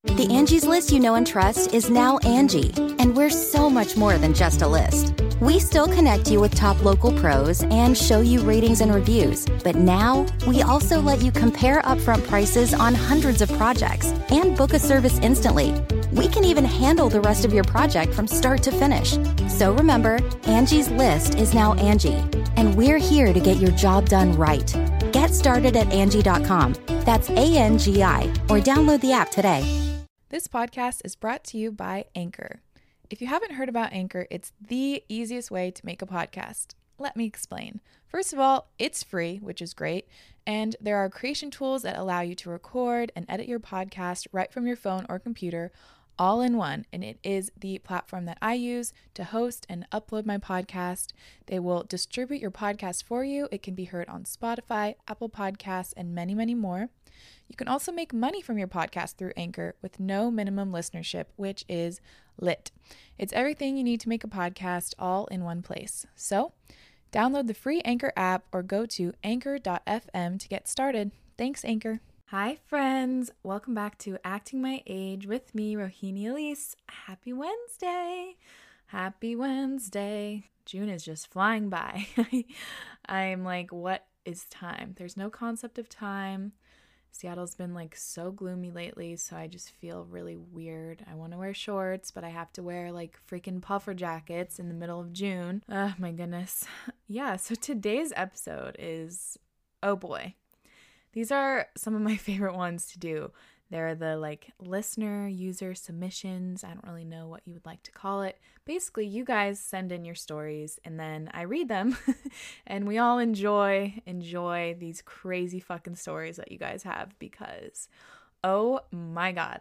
The Angie's List you know and trust is now Angie, and we're so much more than just a list. We still connect you with top local pros and show you ratings and reviews, but now we also let you compare upfront prices on hundreds of projects and book a service instantly. We can even handle the rest of your project from start to finish. So remember, Angie's List is now Angie, and we're here to get your job done right. Get started at Angie.com. That's ANGI, or download the app today. This podcast is brought to you by Anchor. If you haven't heard about Anchor, it's the easiest way to make a podcast. Let me explain. First of all, it's free, which is great, and there are creation tools that allow you to record and edit your podcast right from your phone or computer, all in one, and it is the platform that I use to host and upload my podcast. They will distribute your podcast for you. It can be heard on Spotify, Apple Podcasts, and many, many more. You can also make money from your podcast through Anchor with no minimum listenership, which is lit. It's everything you need to make a podcast all in one place. So, download the free Anchor app or go to anchor.fm to get started. Thanks, Anchor. Hi, friends. Welcome back to Acting My Age with me, Rohini Elise. Happy Wednesday. Happy Wednesday. June is just flying by. I'm like, what is time? There's no concept of time. Seattle's been like so gloomy lately, so I just feel really weird. I want to wear shorts, but I have to wear like freaking puffer jackets in the middle of June. Oh my goodness. Yeah, so today's episode is, oh boy. These are some of my favorite ones to do. They're the like listener user submissions. I don't really know what you would like to call it. Basically, you guys send in your stories and then I read them and we all enjoy these crazy fucking stories that you guys have because oh my God.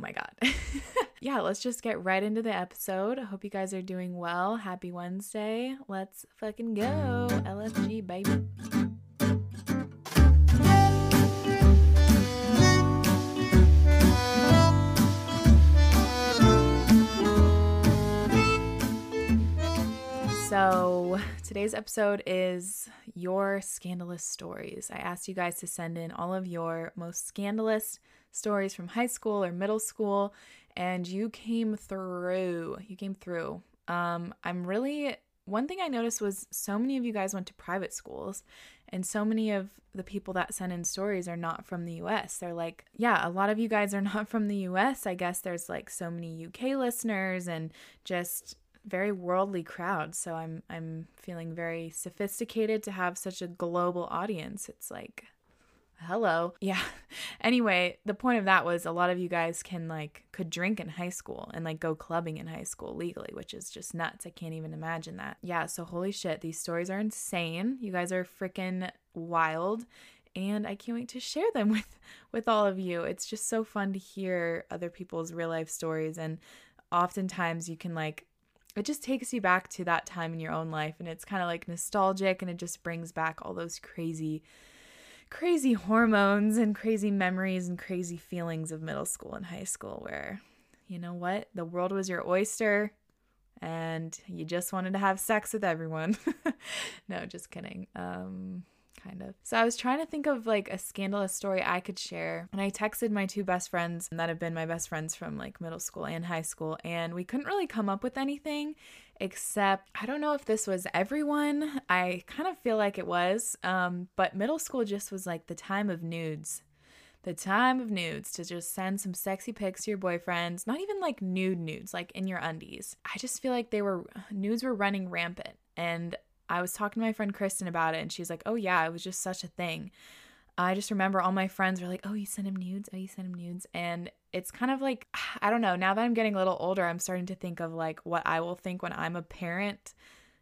Yeah, let's just get right into the episode. I hope you guys are doing well. Happy Wednesday. Let's fucking go. LFG, baby. So today's episode is your scandalous stories. I asked you guys to send in all of your most scandalous stories from high school or middle school, and you came through. One thing I noticed was so many of you guys went to private schools, and so many of the people that send in stories are not from the US. They're like, yeah, a lot of you guys are not from the US. I guess there's like so many UK listeners and just very worldly crowd, so I'm feeling very sophisticated to have such a global audience. It's like, hello. Yeah. Anyway, the point of that was a lot of you guys could drink in high school and like go clubbing in high school legally, which is just nuts. I can't even imagine that. Yeah, so holy shit, these stories are insane. You guys are freaking wild. And I can't wait to share them with all of you. It's just so fun to hear other people's real life stories, and oftentimes you can it just takes you back to that time in your own life, and it's kind of like nostalgic, and it just brings back all those crazy hormones and crazy memories and crazy feelings of middle school and high school where, you know what, the world was your oyster and you just wanted to have sex with everyone. No, just kidding. Kind of. So I was trying to think of like a scandalous story I could share, and I texted my two best friends that have been my best friends from like middle school and high school, and we couldn't really come up with anything except, I don't know if this was everyone. I kind of feel like it was, but middle school just was like the time of nudes. The time of nudes, to just send some sexy pics to your boyfriends, not even like nudes, like in your undies. I just feel like nudes were running rampant, and I was talking to my friend Kristen about it, and she's like, oh yeah, it was just such a thing. I just remember all my friends were like, oh, you sent him nudes? Oh, you sent him nudes? And it's kind of like, I don't know, now that I'm getting a little older, I'm starting to think of like what I will think when I'm a parent.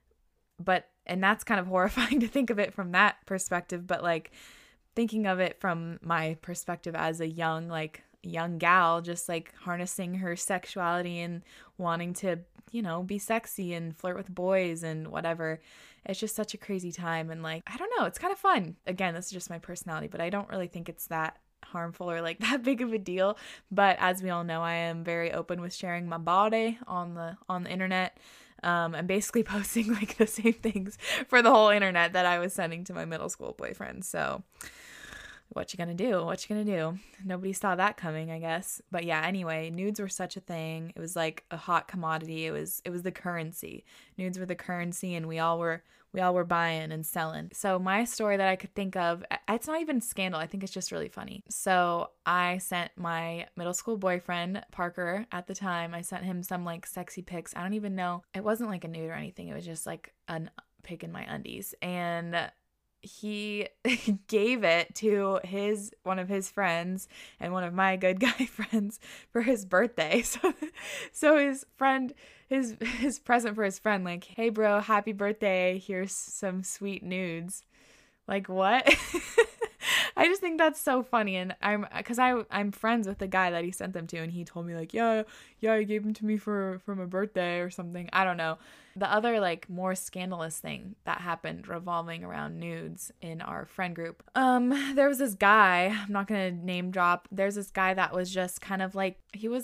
And that's kind of horrifying to think of it from that perspective, but like thinking of it from my perspective as a young gal, just like harnessing her sexuality and wanting to, be sexy and flirt with boys and whatever. It's just such a crazy time. And like, I don't know, it's kind of fun. Again, this is just my personality, but I don't really think it's that harmful or like that big of a deal. But as we all know, I am very open with sharing my body on the internet. I'm basically posting like the same things for the whole internet that I was sending to my middle school boyfriend. So what you gonna do? What you gonna do? Nobody saw that coming, I guess. But yeah, anyway, nudes were such a thing. It was like a hot commodity. It was the currency. Nudes were the currency, and we all were buying and selling. So my story that I could think of, it's not even scandal. I think it's just really funny. So I sent my middle school boyfriend, Parker, at the time, I sent him some like sexy pics. I don't even know. It wasn't like a nude or anything. It was just like a pic in my undies. And he gave it to one of his friends and one of my good guy friends for his birthday. So his friend, his present for his friend, like, hey bro, happy birthday, here's some sweet nudes. Like, what? I just think that's so funny. And I'm friends with the guy that he sent them to, and he told me like, yeah, he gave them to me for my birthday or something. I don't know. The other like more scandalous thing that happened revolving around nudes in our friend group. There was this guy, I'm not going to name drop. There's this guy that was just kind of like, he was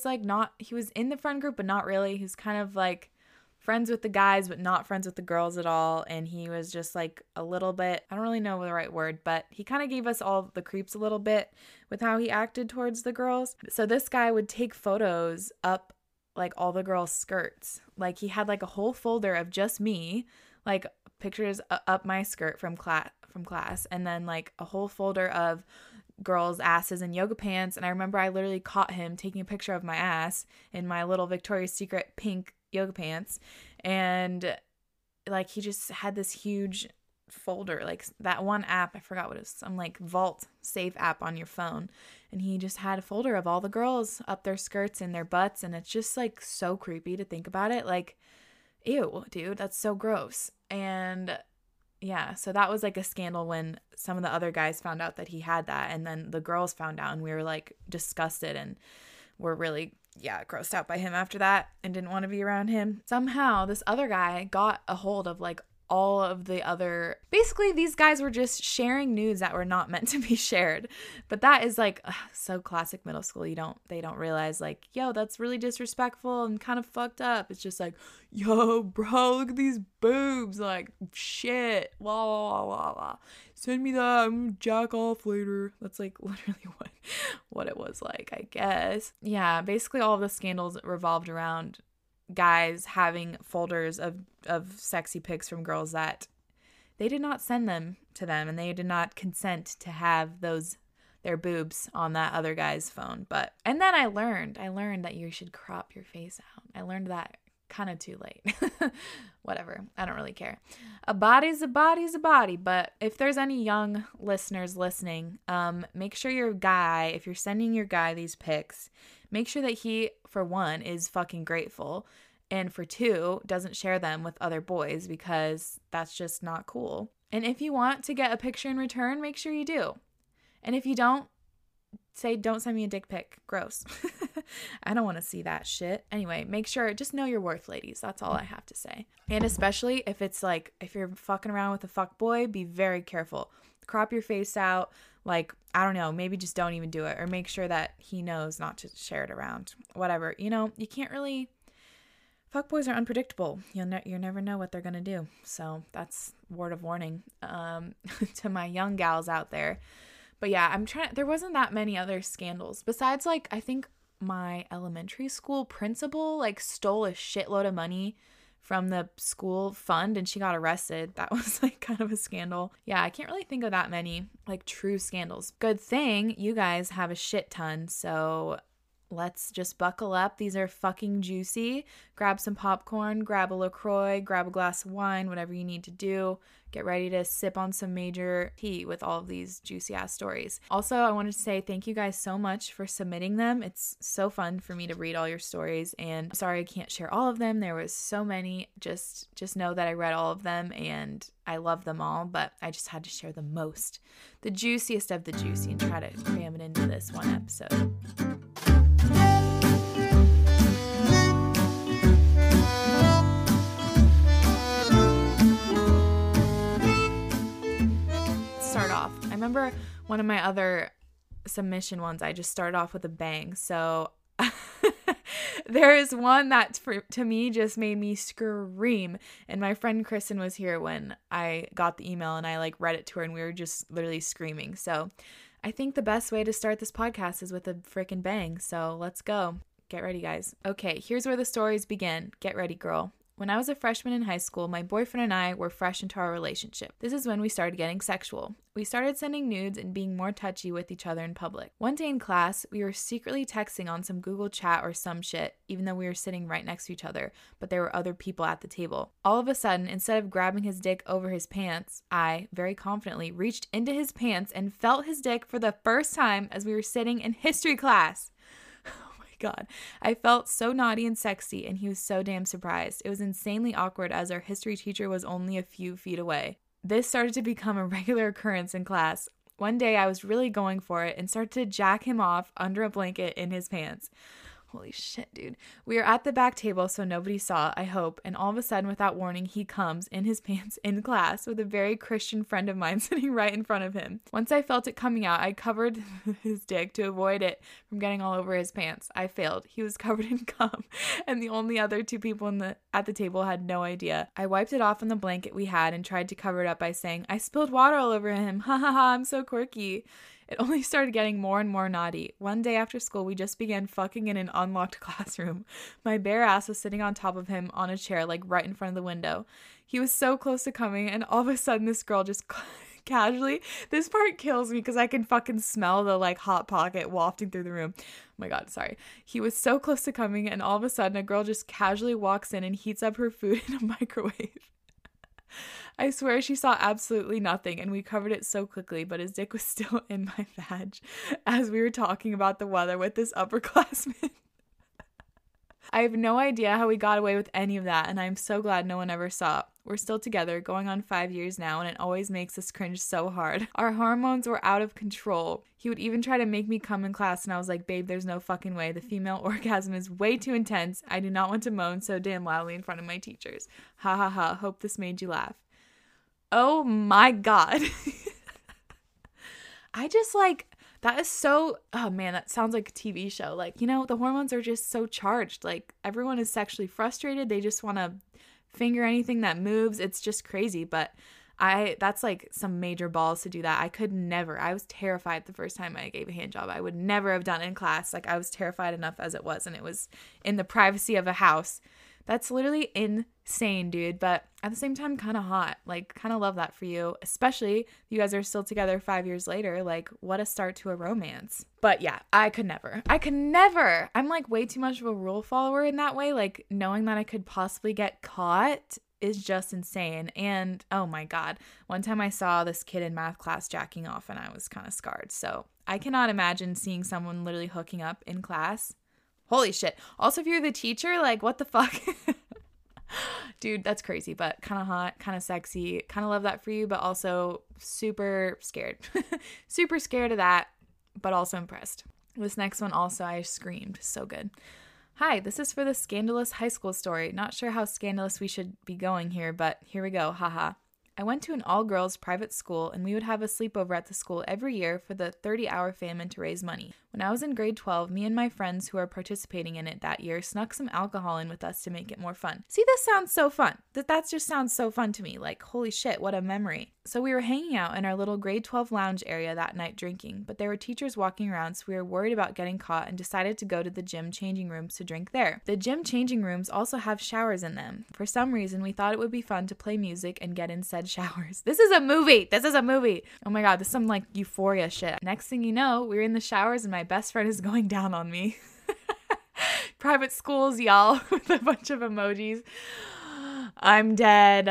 in the friend group, but not really. He was kind of like friends with the guys, but not friends with the girls at all. And he was just like a little bit, I don't really know the right word, but he kind of gave us all the creeps a little bit with how he acted towards the girls. So this guy would take photos up like all the girls' skirts. Like he had like a whole folder of just me, like pictures up my skirt from class, and then like a whole folder of girls' asses in yoga pants. And I remember I literally caught him taking a picture of my ass in my little Victoria's Secret pink yoga pants, and like he just had this huge folder, like that one app, I forgot what it was, some like Vault Safe app on your phone, and he just had a folder of all the girls up their skirts and their butts, and it's just like so creepy to think about it. Like, ew, dude, that's so gross. And yeah, so that was like a scandal when some of the other guys found out that he had that, and then the girls found out, and we were like disgusted and were really grossed out by him after that and didn't want to be around him. Somehow this other guy got a hold of like all of the other, basically these guys were just sharing nudes that were not meant to be shared. But that is like so classic middle school. They don't realize like, yo, that's really disrespectful and kind of fucked up. It's just like, yo bro, look at these boobs, like shit, la la la la, send me that, I'm gonna jack off later. That's like literally what it was like, I guess. Yeah, basically all of the scandals revolved around guys having folders of sexy pics from girls that they did not send them to them, and they did not consent to have their boobs on that other guy's phone. And then I learned that you should crop your face out. I learned that kind of too late. Whatever, I don't really care. A body's a body's a body. But if there's any young listeners listening, make sure your guy, if you're sending your guy these pics, make sure that he, for one, is fucking grateful, and for two, doesn't share them with other boys, because that's just not cool. And if you want to get a picture in return, make sure you do. And if you don't, don't send me a dick pic. Gross. I don't want to see that shit. Anyway, make sure, just know your worth, ladies. That's all I have to say. And especially if it's like, if you're fucking around with a fuck boy, be very careful. Crop your face out. Like, I don't know, maybe just don't even do it, or make sure that he knows not to share it around. Whatever. You know, you can't really, fuckboys are unpredictable. You never know what they're going to do. So that's word of warning to my young gals out there. But yeah, there wasn't that many other scandals besides, like, I think my elementary school principal like stole a shitload of money from the school fund, and she got arrested. That was like kind of a scandal. Yeah, I can't really think of that many like true scandals. Good thing you guys have a shit ton, so let's just buckle up. These are fucking juicy. Grab some popcorn, grab a LaCroix, grab a glass of wine, whatever you need to do. Get ready to sip on some major tea with all of these juicy ass stories. Also, I wanted to say thank you guys so much for submitting them. It's so fun for me to read all your stories, and I'm sorry I can't share all of them. There was so many. Just know that I read all of them and I love them all, but I just had to share the most, the juiciest of the juicy, and try to cram it into this one episode. I remember one of my other submission ones, I just started off with a bang. So there is one that to me just made me scream. And my friend Kristen was here when I got the email, and I like read it to her, and we were just literally screaming. So I think the best way to start this podcast is with a freaking bang, so let's go. Get ready, guys. Okay, here's where the stories begin. Get ready, girl. When I was a freshman in high school, my boyfriend and I were fresh into our relationship. This is when we started getting sexual. We started sending nudes and being more touchy with each other in public. One day in class, we were secretly texting on some Google chat or some shit, even though we were sitting right next to each other, but there were other people at the table. All of a sudden, instead of grabbing his dick over his pants, I, very confidently, reached into his pants and felt his dick for the first time as we were sitting in history class. God, I felt so naughty and sexy, and he was so damn surprised. It was insanely awkward as our history teacher was only a few feet away. This started to become a regular occurrence in class. One day I was really going for it and started to jack him off under a blanket in his pants. Holy shit, dude. We were at the back table, so nobody saw, I hope, and all of a sudden, without warning, he comes in his pants in class with a very Christian friend of mine sitting right in front of him. Once I felt it coming out, I covered his dick to avoid it from getting all over his pants. I failed. He was covered in cum, and the only other two people at the table had no idea. I wiped it off on the blanket we had and tried to cover it up by saying, I spilled water all over him. Ha ha ha, I'm so quirky. It only started getting more and more naughty. One day after school, we just began fucking in an unlocked classroom. My bare ass was sitting on top of him on a chair, like right in front of the window. He was so close to coming, and all of a sudden, this girl just casually, this part kills me because I can fucking smell the like hot pocket wafting through the room. Oh my God, sorry. He was so close to coming, and all of a sudden, a girl just casually walks in and heats up her food in a microwave. I swear she saw absolutely nothing, and we covered it so quickly, but his dick was still in my vag as we were talking about the weather with this upperclassman. I have no idea how we got away with any of that, and I'm so glad no one ever saw. We're still together, going on 5 years now, and it always makes us cringe so hard. Our hormones were out of control. He would even try to make me come in class, and I was like, babe, there's no fucking way. The female orgasm is way too intense. I do not want to moan so damn loudly in front of my teachers. Ha ha ha. Hope this made you laugh. Oh my God. I just like, that is so, oh man, that sounds like a TV show. Like, you know, the hormones are just so charged. Like, everyone is sexually frustrated. They just want to finger anything that moves. It's just crazy. But that's like some major balls to do that. I could never. I was terrified the first time I gave a hand job. I would never have done it in class. Like, I was terrified enough as it was, and it was in the privacy of a house. That's literally insane, dude. But at the same time, kind of hot. Like, kind of love that for you. Especially if you guys are still together 5 years later. Like, what a start to a romance. But yeah, I could never. I'm like way too much of a rule follower in that way. Like, knowing that I could possibly get caught is just insane. And oh my God, one time I saw this kid in math class jacking off, and I was kind of scarred. So I cannot imagine seeing someone literally hooking up in class. Holy shit. Also, if you're the teacher, like, what the fuck? Dude, that's crazy, but kind of hot, kind of sexy. Kind of love that for you, but also super scared. Super scared of that, but also impressed. This next one also, I screamed. So good. Hi, this is for the scandalous high school story. Not sure how scandalous we should be going here, but here we go. Haha. I went to an all-girls private school, and we would have a sleepover at the school every year for the 30-hour famine to raise money. When I was in grade 12, me and my friends who were participating in it that year snuck some alcohol in with us to make it more fun. See, this sounds so fun. That just sounds so fun to me. Like, holy shit, what a memory. So we were hanging out in our little grade 12 lounge area that night drinking, but there were teachers walking around, so we were worried about getting caught and decided to go to the gym changing rooms to drink there. The gym changing rooms also have showers in them. For some reason, we thought it would be fun to play music and get in said showers. This is a movie. Oh my God, this is some like Euphoria shit. Next thing you know, we're in the showers and my best friend is going down on me. Private schools, y'all, with a bunch of emojis. I'm dead.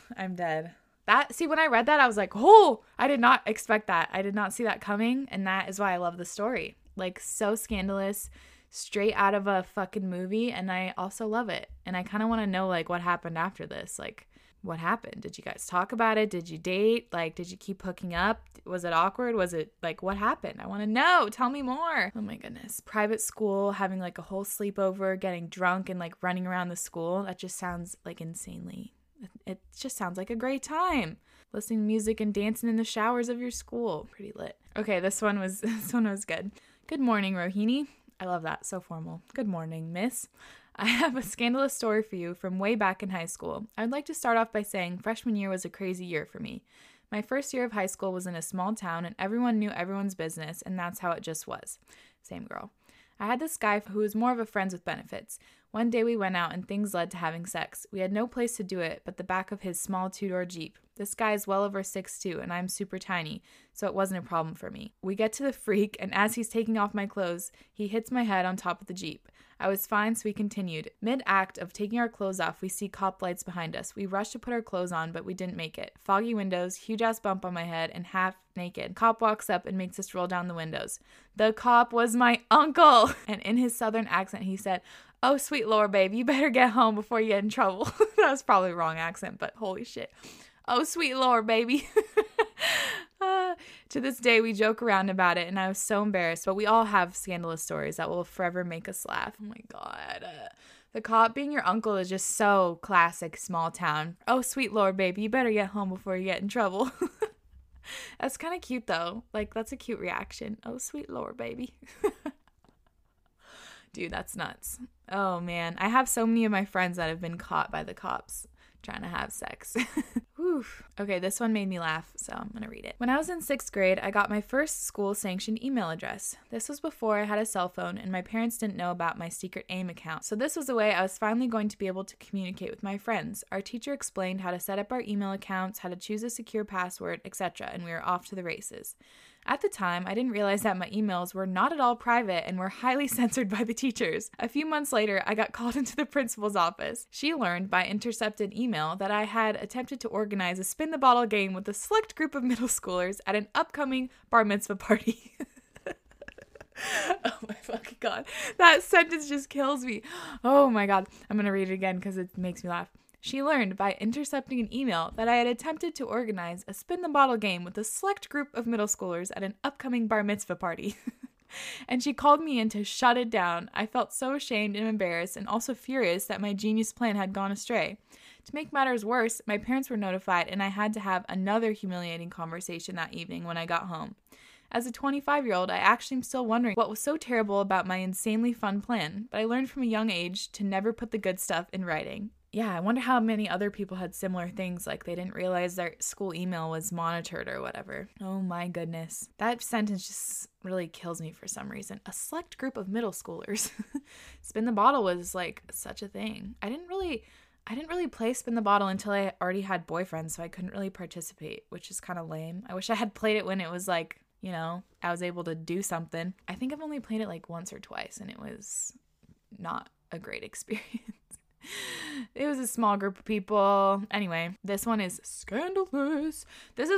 See, when I read that, I was like, oh, I did not expect that. I did not see that coming. And that is why I love the story. Like, so scandalous, straight out of a fucking movie. And I also love it. And I kind of want to know, like, what happened after this. Like, what happened? Did you guys talk about it? Did you date? Like, did you keep hooking up? Was it awkward? Was it, like, what happened? I want to know. Tell me more. Oh my goodness. Private school, having, like, a whole sleepover, getting drunk and, like, running around the school. That just sounds, like, insanely. It just sounds like a great time. Listening to music and dancing in the showers of your school. Pretty lit. Okay, this one was good. Good morning, Rohini. I love that. So formal. Good morning, miss. I have a scandalous story for you from way back in high school. I'd like to start off by saying freshman year was a crazy year for me. My first year of high school was in a small town and everyone knew everyone's business, and that's how it just was. Same girl. I had this guy who was more of a friends with benefits. One day we went out and things led to having sex. We had no place to do it but the back of his small two-door Jeep. This guy is well over 6'2", and I'm super tiny, so it wasn't a problem for me. We get to the freak, and as he's taking off my clothes, he hits my head on top of the Jeep. I was fine, so we continued. Mid-act of taking our clothes off, we see cop lights behind us. We rushed to put our clothes on, but we didn't make it. Foggy windows, huge-ass bump on my head, and half naked. Cop walks up and makes us roll down the windows. The cop was my uncle! And in his southern accent, he said, "Oh, sweet Lord, babe, you better get home before you get in trouble." That was probably the wrong accent, but holy shit. Oh, sweet Lord, baby. To this day, we joke around about it, and I was so embarrassed, but we all have scandalous stories that will forever make us laugh. Oh my God. The cop being your uncle is just so classic small town. Oh, sweet Lord, baby, you better get home before you get in trouble. That's kind of cute, though. Like, that's a cute reaction. Oh, sweet Lord, baby. Dude, that's nuts. Oh, man. I have so many of my friends that have been caught by the cops trying to have sex. Whew. Okay, this one made me laugh, so I'm gonna read it. When I was in 6th grade, I got my first school-sanctioned email address. This was before I had a cell phone, and my parents didn't know about my secret AIM account. So this was the way I was finally going to be able to communicate with my friends. Our teacher explained how to set up our email accounts, how to choose a secure password, etc., and we were off to the races. At the time, I didn't realize that my emails were not at all private and were highly censored by the teachers. A few months later, I got called into the principal's office. She learned by intercepted email that I had attempted to organize a spin the bottle game with a select group of middle schoolers at an upcoming bar mitzvah party. Oh my fucking God. That sentence just kills me. Oh my God. I'm going to read it again because it makes me laugh. She learned by intercepting an email that I had attempted to organize a spin the bottle game with a select group of middle schoolers at an upcoming bar mitzvah party. And she called me in to shut it down. I felt so ashamed and embarrassed and also furious that my genius plan had gone astray. To make matters worse, my parents were notified and I had to have another humiliating conversation that evening when I got home. As a 25-year-old, I actually am still wondering what was so terrible about my insanely fun plan, but I learned from a young age to never put the good stuff in writing. Yeah, I wonder how many other people had similar things, like they didn't realize their school email was monitored or whatever. Oh my goodness. That sentence just really kills me for some reason. A select group of middle schoolers. Spin the bottle was like such a thing. I didn't really play Spin the Bottle until I already had boyfriends, so I couldn't really participate, which is kind of lame. I wish I had played it when it was like, you know, I was able to do something. I think I've only played it like once or twice, and it was not a great experience. It was a small group of people. Anyway, this one is scandalous. This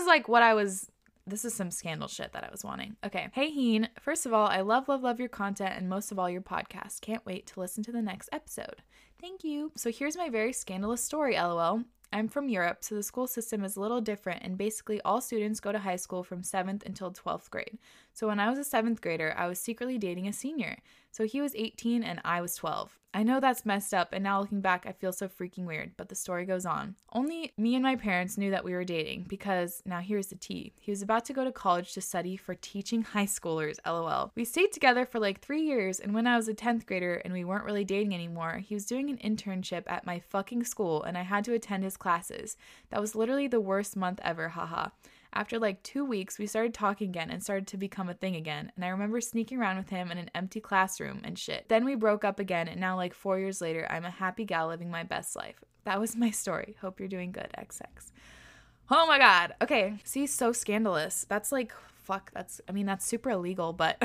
is some scandal shit that I was wanting. Okay. Hey, Heen. First of all, I love your content and most of all your podcast. Can't wait to listen to the next episode. Thank you. So here's my very scandalous story, LOL. I'm from Europe, so the school system is a little different, and basically all students go to high school from 7th until 12th grade. So when I was a 7th grader, I was secretly dating a senior. So he was 18 and I was 12. I know that's messed up, and now looking back, I feel so freaking weird, but the story goes on. Only me and my parents knew that we were dating because, now here's the tea, he was about to go to college to study for teaching high schoolers, LOL. We stayed together for like 3 years, and when I was a 10th grader and we weren't really dating anymore, he was doing an internship at my fucking school, and I had to attend his classes. That was literally the worst month ever, haha. After like 2 weeks, we started talking again and started to become a thing again, and I remember sneaking around with him in an empty classroom and shit. Then we broke up again, and now like 4 years later, I'm a happy gal living my best life. That was my story. Hope you're doing good, XX. Oh my God. Okay. See, so scandalous. That's like, fuck, that's super illegal, but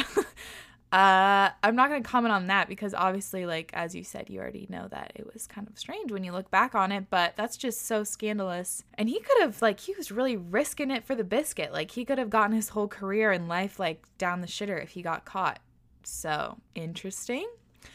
I'm not going to comment on that because obviously, like, as you said, you already know that it was kind of strange when you look back on it, but that's just so scandalous. And he could have, like, he was really risking it for the biscuit. Like, he could have gotten his whole career and life, like, down the shitter if he got caught. So, interesting.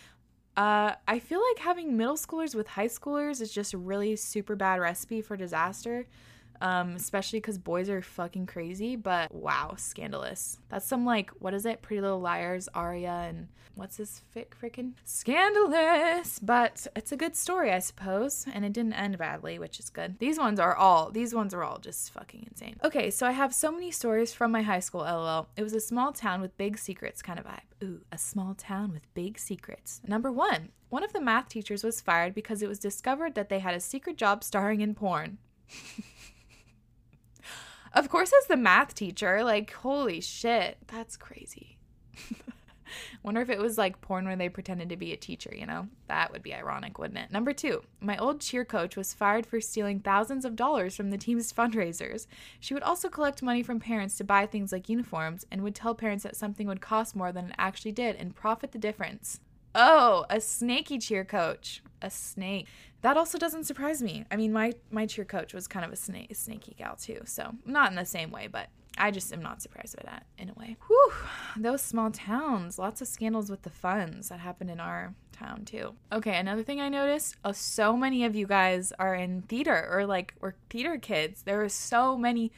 I feel like having middle schoolers with high schoolers is just a really super bad recipe for disaster. Especially because boys are fucking crazy, but wow, scandalous. That's some like, what is it? Pretty Little Liars, Aria, and what's this frickin'? Scandalous, but it's a good story, I suppose, and it didn't end badly, which is good. These ones are all just fucking insane. Okay, so I have so many stories from my high school, LOL. It was a small town with big secrets kind of vibe. Ooh, a small town with big secrets. Number 1, one of the math teachers was fired because it was discovered that they had a secret job starring in porn. Of course, as the math teacher, like, holy shit, that's crazy. Wonder if it was like porn where they pretended to be a teacher, you know? That would be ironic, wouldn't it? Number 2, my old cheer coach was fired for stealing thousands of dollars from the team's fundraisers. She would also collect money from parents to buy things like uniforms and would tell parents that something would cost more than it actually did and profit the difference. Oh, a snaky cheer coach. A snake. That also doesn't surprise me. I mean, my cheer coach was kind of a snaky gal too, so not in the same way, but I just am not surprised by that in a way. Whew, those small towns. Lots of scandals with the funds that happened in our town too. Okay, another thing I noticed, so many of you guys are in theater or like we're theater kids. There were so many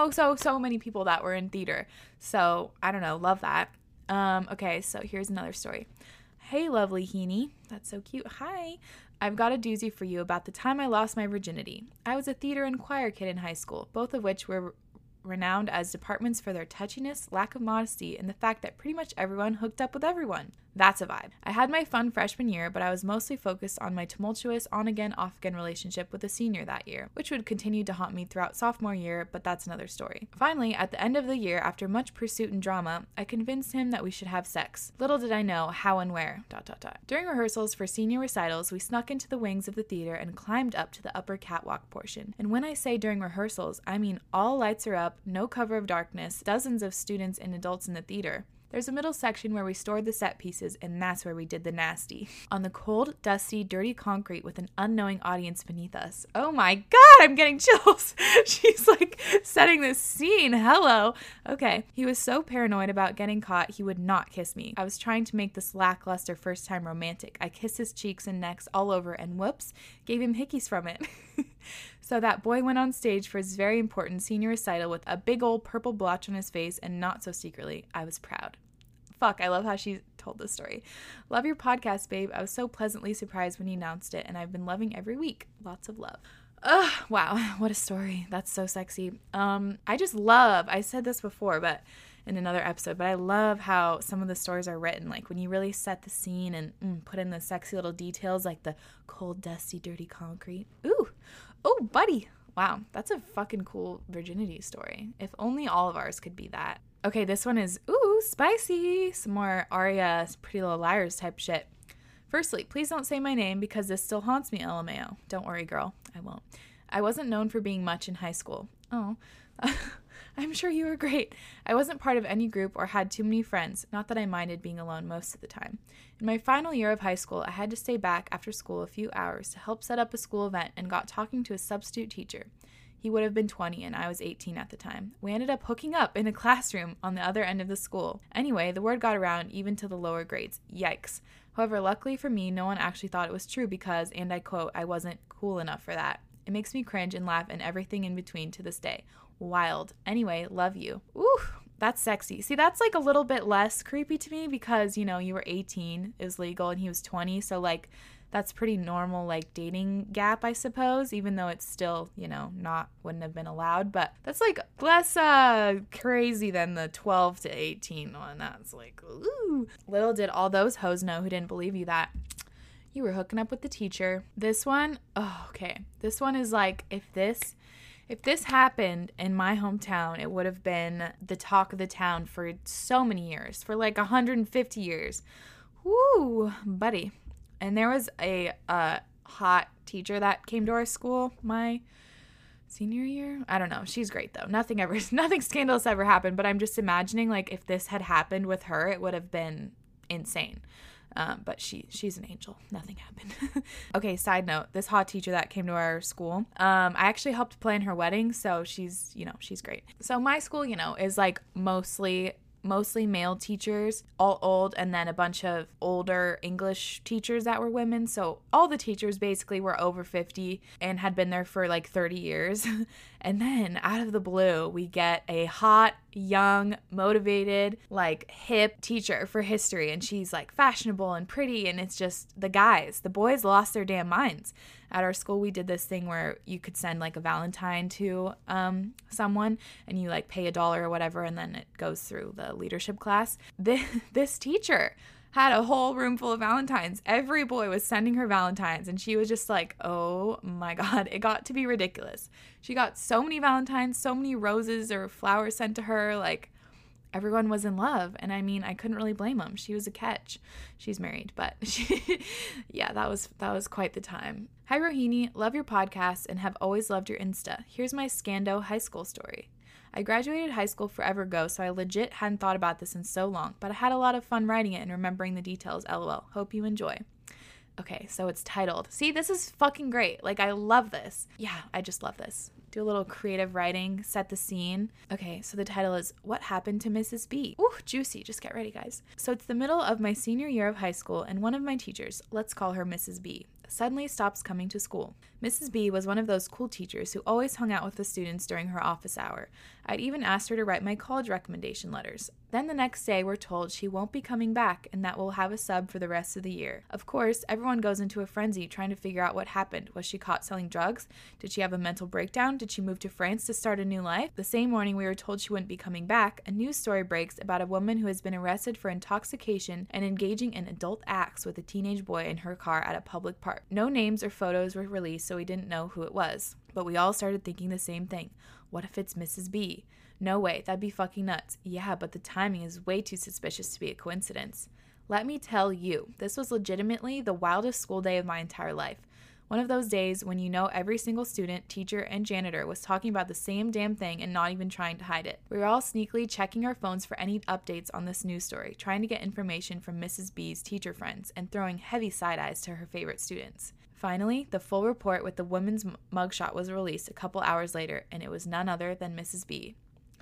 people that were in theater. So I don't know, love that. Okay, so here's another story. Hey, lovely Heaney. That's so cute. Hi. I've got a doozy for you about the time I lost my virginity. I was a theater and choir kid in high school, both of which were renowned as departments for their touchiness, lack of modesty, and the fact that pretty much everyone hooked up with everyone. That's a vibe. I had my fun freshman year, but I was mostly focused on my tumultuous on-again, off-again relationship with a senior that year, which would continue to haunt me throughout sophomore year, but that's another story. Finally, at the end of the year, after much pursuit and drama, I convinced him that we should have sex. Little did I know how and where, ... During rehearsals for senior recitals, we snuck into the wings of the theater and climbed up to the upper catwalk portion. And when I say during rehearsals, I mean all lights are up, no cover of darkness, dozens of students and adults in the theater. There's a middle section where we stored the set pieces, and that's where we did the nasty. On the cold, dusty, dirty concrete with an unknowing audience beneath us. Oh my God, I'm getting chills. She's like setting this scene. Hello. Okay. He was so paranoid about getting caught, he would not kiss me. I was trying to make this lackluster first time romantic. I kissed his cheeks and necks all over, and whoops, gave him hickeys from it. So that boy went on stage for his very important senior recital with a big old purple blotch on his face, and not so secretly, I was proud. Fuck, I love how she told this story. Love your podcast, babe. I was so pleasantly surprised when you announced it, and I've been loving every week. Lots of love. Wow, what a story. That's so sexy. I said this before, but in another episode, but I love how some of the stories are written. Like when you really set the scene and put in the sexy little details, like the cold, dusty, dirty concrete. Ooh, oh, buddy. Wow, that's a fucking cool virginity story. If only all of ours could be that. Okay, this one is, spicy. Some more Aria, Pretty Little Liars type shit. Firstly, please don't say my name because this still haunts me, LMAO. Don't worry, girl. I won't. I wasn't known for being much in high school. Oh, I'm sure you were great. I wasn't part of any group or had too many friends, not that I minded being alone most of the time. In my final year of high school, I had to stay back after school a few hours to help set up a school event and got talking to a substitute teacher. He would have been 20 and I was 18 at the time. We ended up hooking up in a classroom on the other end of the school. Anyway, the word got around even to the lower grades. Yikes. However, luckily for me, no one actually thought it was true because, and I quote, I wasn't cool enough for that. It makes me cringe and laugh and everything in between to this day. Wild. Anyway, love you. Ooh, that's sexy. See, that's like a little bit less creepy to me because, you know, you were 18, it was legal, and he was 20, so like that's pretty normal like dating gap, I suppose, even though it's still, you know, wouldn't have been allowed, but that's like less crazy than the 12 to 18 one. That's like, ooh. Little did all those hoes know who didn't believe you that you were hooking up with the teacher. This one, okay. This one is like, if this happened in my hometown, it would have been the talk of the town for so many years, for like 150 years. Woo, buddy. And there was a hot teacher that came to our school my senior year. I don't know. She's great though. Nothing scandalous ever happened, but I'm just imagining like if this had happened with her, it would have been insane. But she's an angel. Nothing happened. Okay, side note, this hot teacher that came to our school, I actually helped plan her wedding, so she's great. So my school, is like mostly male teachers, all old, and then a bunch of older English teachers that were women. So all the teachers basically were over 50 and had been there for like 30 years. And then out of the blue, we get a hot, young, motivated, like hip teacher for history. And she's like fashionable and pretty. And it's just the boys lost their damn minds. At our school, we did this thing where you could send like a Valentine to someone and you like pay $1 or whatever, and then it goes through the leadership class. This teacher had a whole room full of Valentines. Every boy was sending her Valentines, and she was just like, oh my God, it got to be ridiculous. She got so many Valentines, so many roses or flowers sent to her, like everyone was in love. And I mean, I couldn't really blame them. She was a catch. She's married, but yeah, that was quite the time. Hi Rohini, love your podcast and have always loved your Insta. Here's my Scando high school story. I graduated high school forever ago, so I legit hadn't thought about this in so long, but I had a lot of fun writing it and remembering the details, lol. Hope you enjoy. Okay, so it's titled. See, this is fucking great. Like, I love this. Yeah, I just love this. Do a little creative writing, set the scene. Okay, so the title is What Happened to Mrs. B? Ooh, juicy. Just get ready, guys. So it's the middle of my senior year of high school, and one of my teachers, let's call her Mrs. B, suddenly stops coming to school. Mrs. B was one of those cool teachers who always hung out with the students during her office hour. I'd even asked her to write my college recommendation letters. Then the next day we're told she won't be coming back and that we'll have a sub for the rest of the year. Of course, everyone goes into a frenzy trying to figure out what happened. Was she caught selling drugs? Did she have a mental breakdown? Did she move to France to start a new life? The same morning we were told she wouldn't be coming back, a news story breaks about a woman who has been arrested for intoxication and engaging in adult acts with a teenage boy in her car at a public park. No names or photos were released, so we didn't know who it was. But we all started thinking the same thing. What if it's Mrs. B? No way, that'd be fucking nuts. Yeah, but the timing is way too suspicious to be a coincidence. Let me tell you, this was legitimately the wildest school day of my entire life. One of those days when you know every single student, teacher, and janitor was talking about the same damn thing and not even trying to hide it. We were all sneakily checking our phones for any updates on this news story, trying to get information from Mrs. B's teacher friends, and throwing heavy side eyes to her favorite students. Finally, the full report with the woman's mugshot was released a couple hours later, and it was none other than Mrs. B.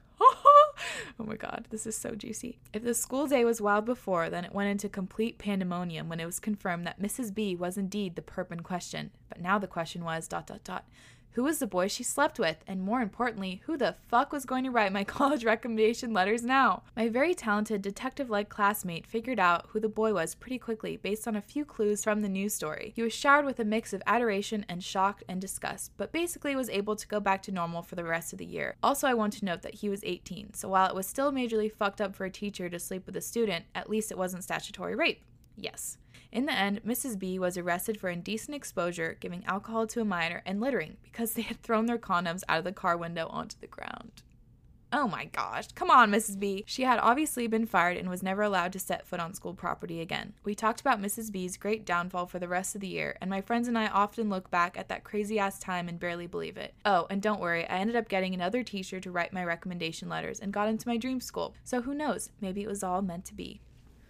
Oh my God, this is so juicy. If the school day was wild before, then it went into complete pandemonium when it was confirmed that Mrs. B was indeed the perp in question. But now the question was, ... Who was the boy she slept with? And more importantly, who the fuck was going to write my college recommendation letters now? My very talented detective-like classmate figured out who the boy was pretty quickly based on a few clues from the news story. He was showered with a mix of adoration and shock and disgust, but basically was able to go back to normal for the rest of the year. Also, I want to note that he was 18, so while it was still majorly fucked up for a teacher to sleep with a student, at least it wasn't statutory rape. Yes. In the end, Mrs. B was arrested for indecent exposure, giving alcohol to a minor, and littering because they had thrown their condoms out of the car window onto the ground. Oh my gosh, come on, Mrs. B. She had obviously been fired and was never allowed to set foot on school property again. We talked about Mrs. B's great downfall for the rest of the year, and my friends and I often look back at that crazy-ass time and barely believe it. Oh, and don't worry, I ended up getting another teacher to write my recommendation letters and got into my dream school. So who knows, maybe it was all meant to be.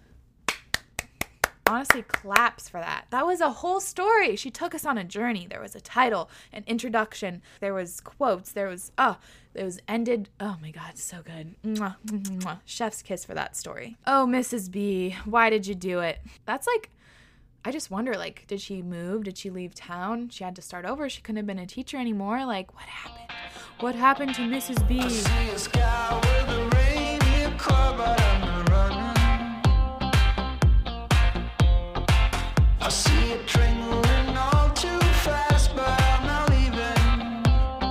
Honestly, claps for that. That was a whole story. She took us on a journey. There was a title, an introduction, there was quotes, it was ended. Oh my God, so good. Mwah, mwah, mwah. Chef's kiss for that story. Oh, Mrs. B, why did you do it? That's like, I just wonder, like, did she move? Did she leave town? She had to start over. She couldn't have been a teacher anymore. Like, what happened? What happened to Mrs. B? I see a sky with a reindeer car, but I'm running. I see it train moving all too fast, but I'm not leaving.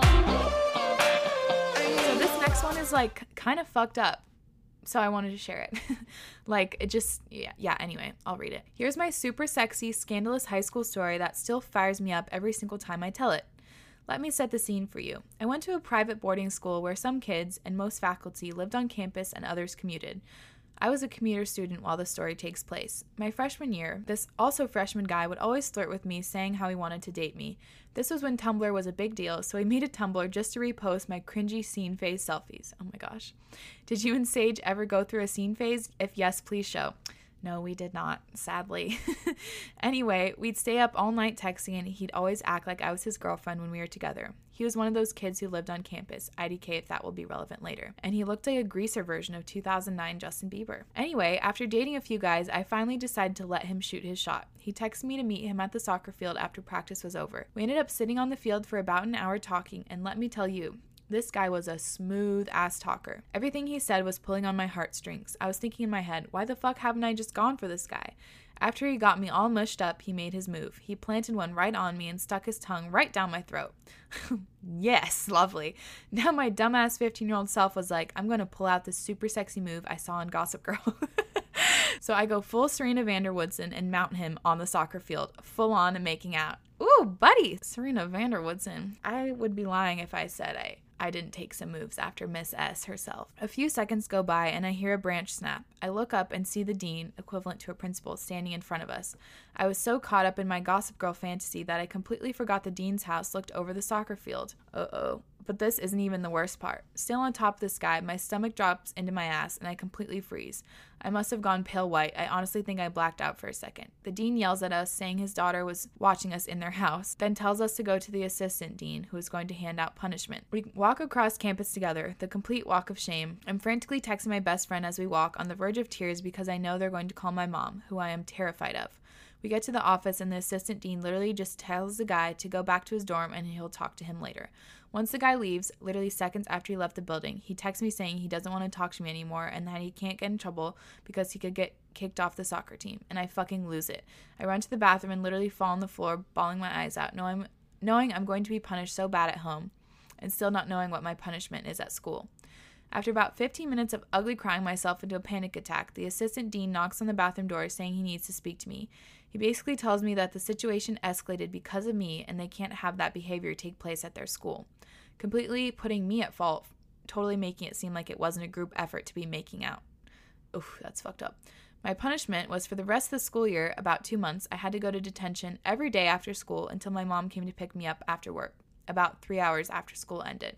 So this next one is like kind of fucked up. So I wanted to share it. Like it just, yeah, anyway, I'll read it. Here's my super sexy, scandalous high school story that still fires me up every single time I tell it. Let me set the scene for you. I went to a private boarding school where some kids and most faculty lived on campus and others commuted. I was a commuter student while the story takes place. My freshman year, this also freshman guy would always flirt with me, saying how he wanted to date me. This was when Tumblr was a big deal, so I made a Tumblr just to repost my cringy scene phase selfies. Oh my gosh. Did you and Sage ever go through a scene phase? If yes, please show. No, we did not, sadly. Anyway, we'd stay up all night texting, and he'd always act like I was his girlfriend when we were together. He was one of those kids who lived on campus, IDK if that will be relevant later. And he looked like a greaser version of 2009 Justin Bieber. Anyway, after dating a few guys, I finally decided to let him shoot his shot. He texted me to meet him at the soccer field after practice was over. We ended up sitting on the field for about an hour talking, and let me tell you, this guy was a smooth-ass talker. Everything he said was pulling on my heartstrings. I was thinking in my head, why the fuck haven't I just gone for this guy? After he got me all mushed up, he made his move. He planted one right on me and stuck his tongue right down my throat. Yes, lovely. Now my dumbass 15-year-old self was like, I'm going to pull out this super sexy move I saw in Gossip Girl. So I go full Serena van der Woodsen and mount him on the soccer field, full on and making out. Ooh, buddy, Serena van der Woodsen. I would be lying if I said I didn't take some moves after Miss S herself. A few seconds go by and I hear a branch snap. I look up and see the dean, equivalent to a principal, standing in front of us. I was so caught up in my Gossip Girl fantasy that I completely forgot the dean's house looked over the soccer field. Uh-oh. But this isn't even the worst part. Still on top of the sky, my stomach drops into my ass and I completely freeze. I must have gone pale white. I honestly think I blacked out for a second. The dean yells at us, saying his daughter was watching us in their house, then tells us to go to the assistant dean, who is going to hand out punishment. We walk across campus together, the complete walk of shame. I'm frantically texting my best friend as we walk, on the verge of tears because I know they're going to call my mom, who I am terrified of. We get to the office and the assistant dean literally just tells the guy to go back to his dorm and he'll talk to him later. Once the guy leaves, literally seconds after he left the building, he texts me saying he doesn't want to talk to me anymore and that he can't get in trouble because he could get kicked off the soccer team, and I fucking lose it. I run to the bathroom and literally fall on the floor, bawling my eyes out, knowing I'm going to be punished so bad at home and still not knowing what my punishment is at school. After about 15 minutes of ugly crying myself into a panic attack, the assistant dean knocks on the bathroom door saying he needs to speak to me. He basically tells me that the situation escalated because of me and they can't have that behavior take place at their school. Completely putting me at fault, totally making it seem like it wasn't a group effort to be making out. Oof, that's fucked up. My punishment was for the rest of the school year, about 2 months, I had to go to detention every day after school until my mom came to pick me up after work, about 3 hours after school ended.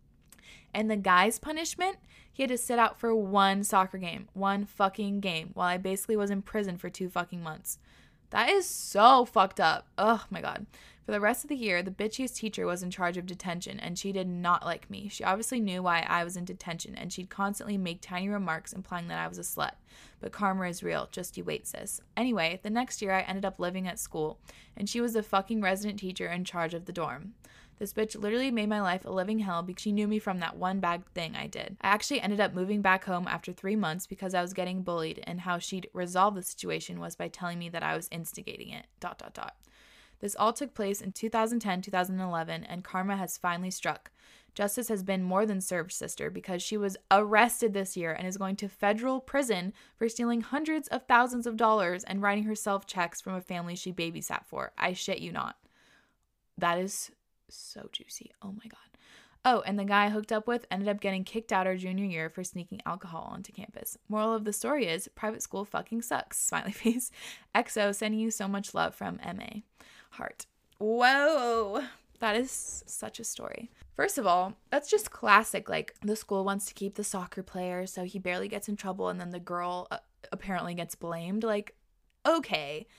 And the guy's punishment, he had to sit out for one soccer game, one fucking game, while I basically was in prison for 2 fucking months. That is so fucked up. Oh my God. For the rest of the year, the bitchiest teacher was in charge of detention, and she did not like me. She obviously knew why I was in detention, and she'd constantly make tiny remarks implying that I was a slut. But karma is real. Just you wait, sis. Anyway, the next year I ended up living at school, and she was the fucking resident teacher in charge of the dorm. This bitch literally made my life a living hell because she knew me from that one bad thing I did. I actually ended up moving back home after 3 months because I was getting bullied, and how she'd resolve the situation was by telling me that I was instigating it. ... This all took place in 2010-2011, and karma has finally struck. Justice has been more than served, sister, because she was arrested this year and is going to federal prison for stealing hundreds of thousands of dollars and writing herself checks from a family she babysat for. I shit you not. That is so juicy. Oh my God. Oh, and the guy I hooked up with ended up getting kicked out our junior year for sneaking alcohol onto campus. Moral of the story is, private school fucking sucks. Smiley face. XO, sending you so much love from MA. Heart. Whoa. That is such a story. First of all, that's just classic. Like, the school wants to keep the soccer player, so he barely gets in trouble, and then the girl apparently gets blamed. Like, okay.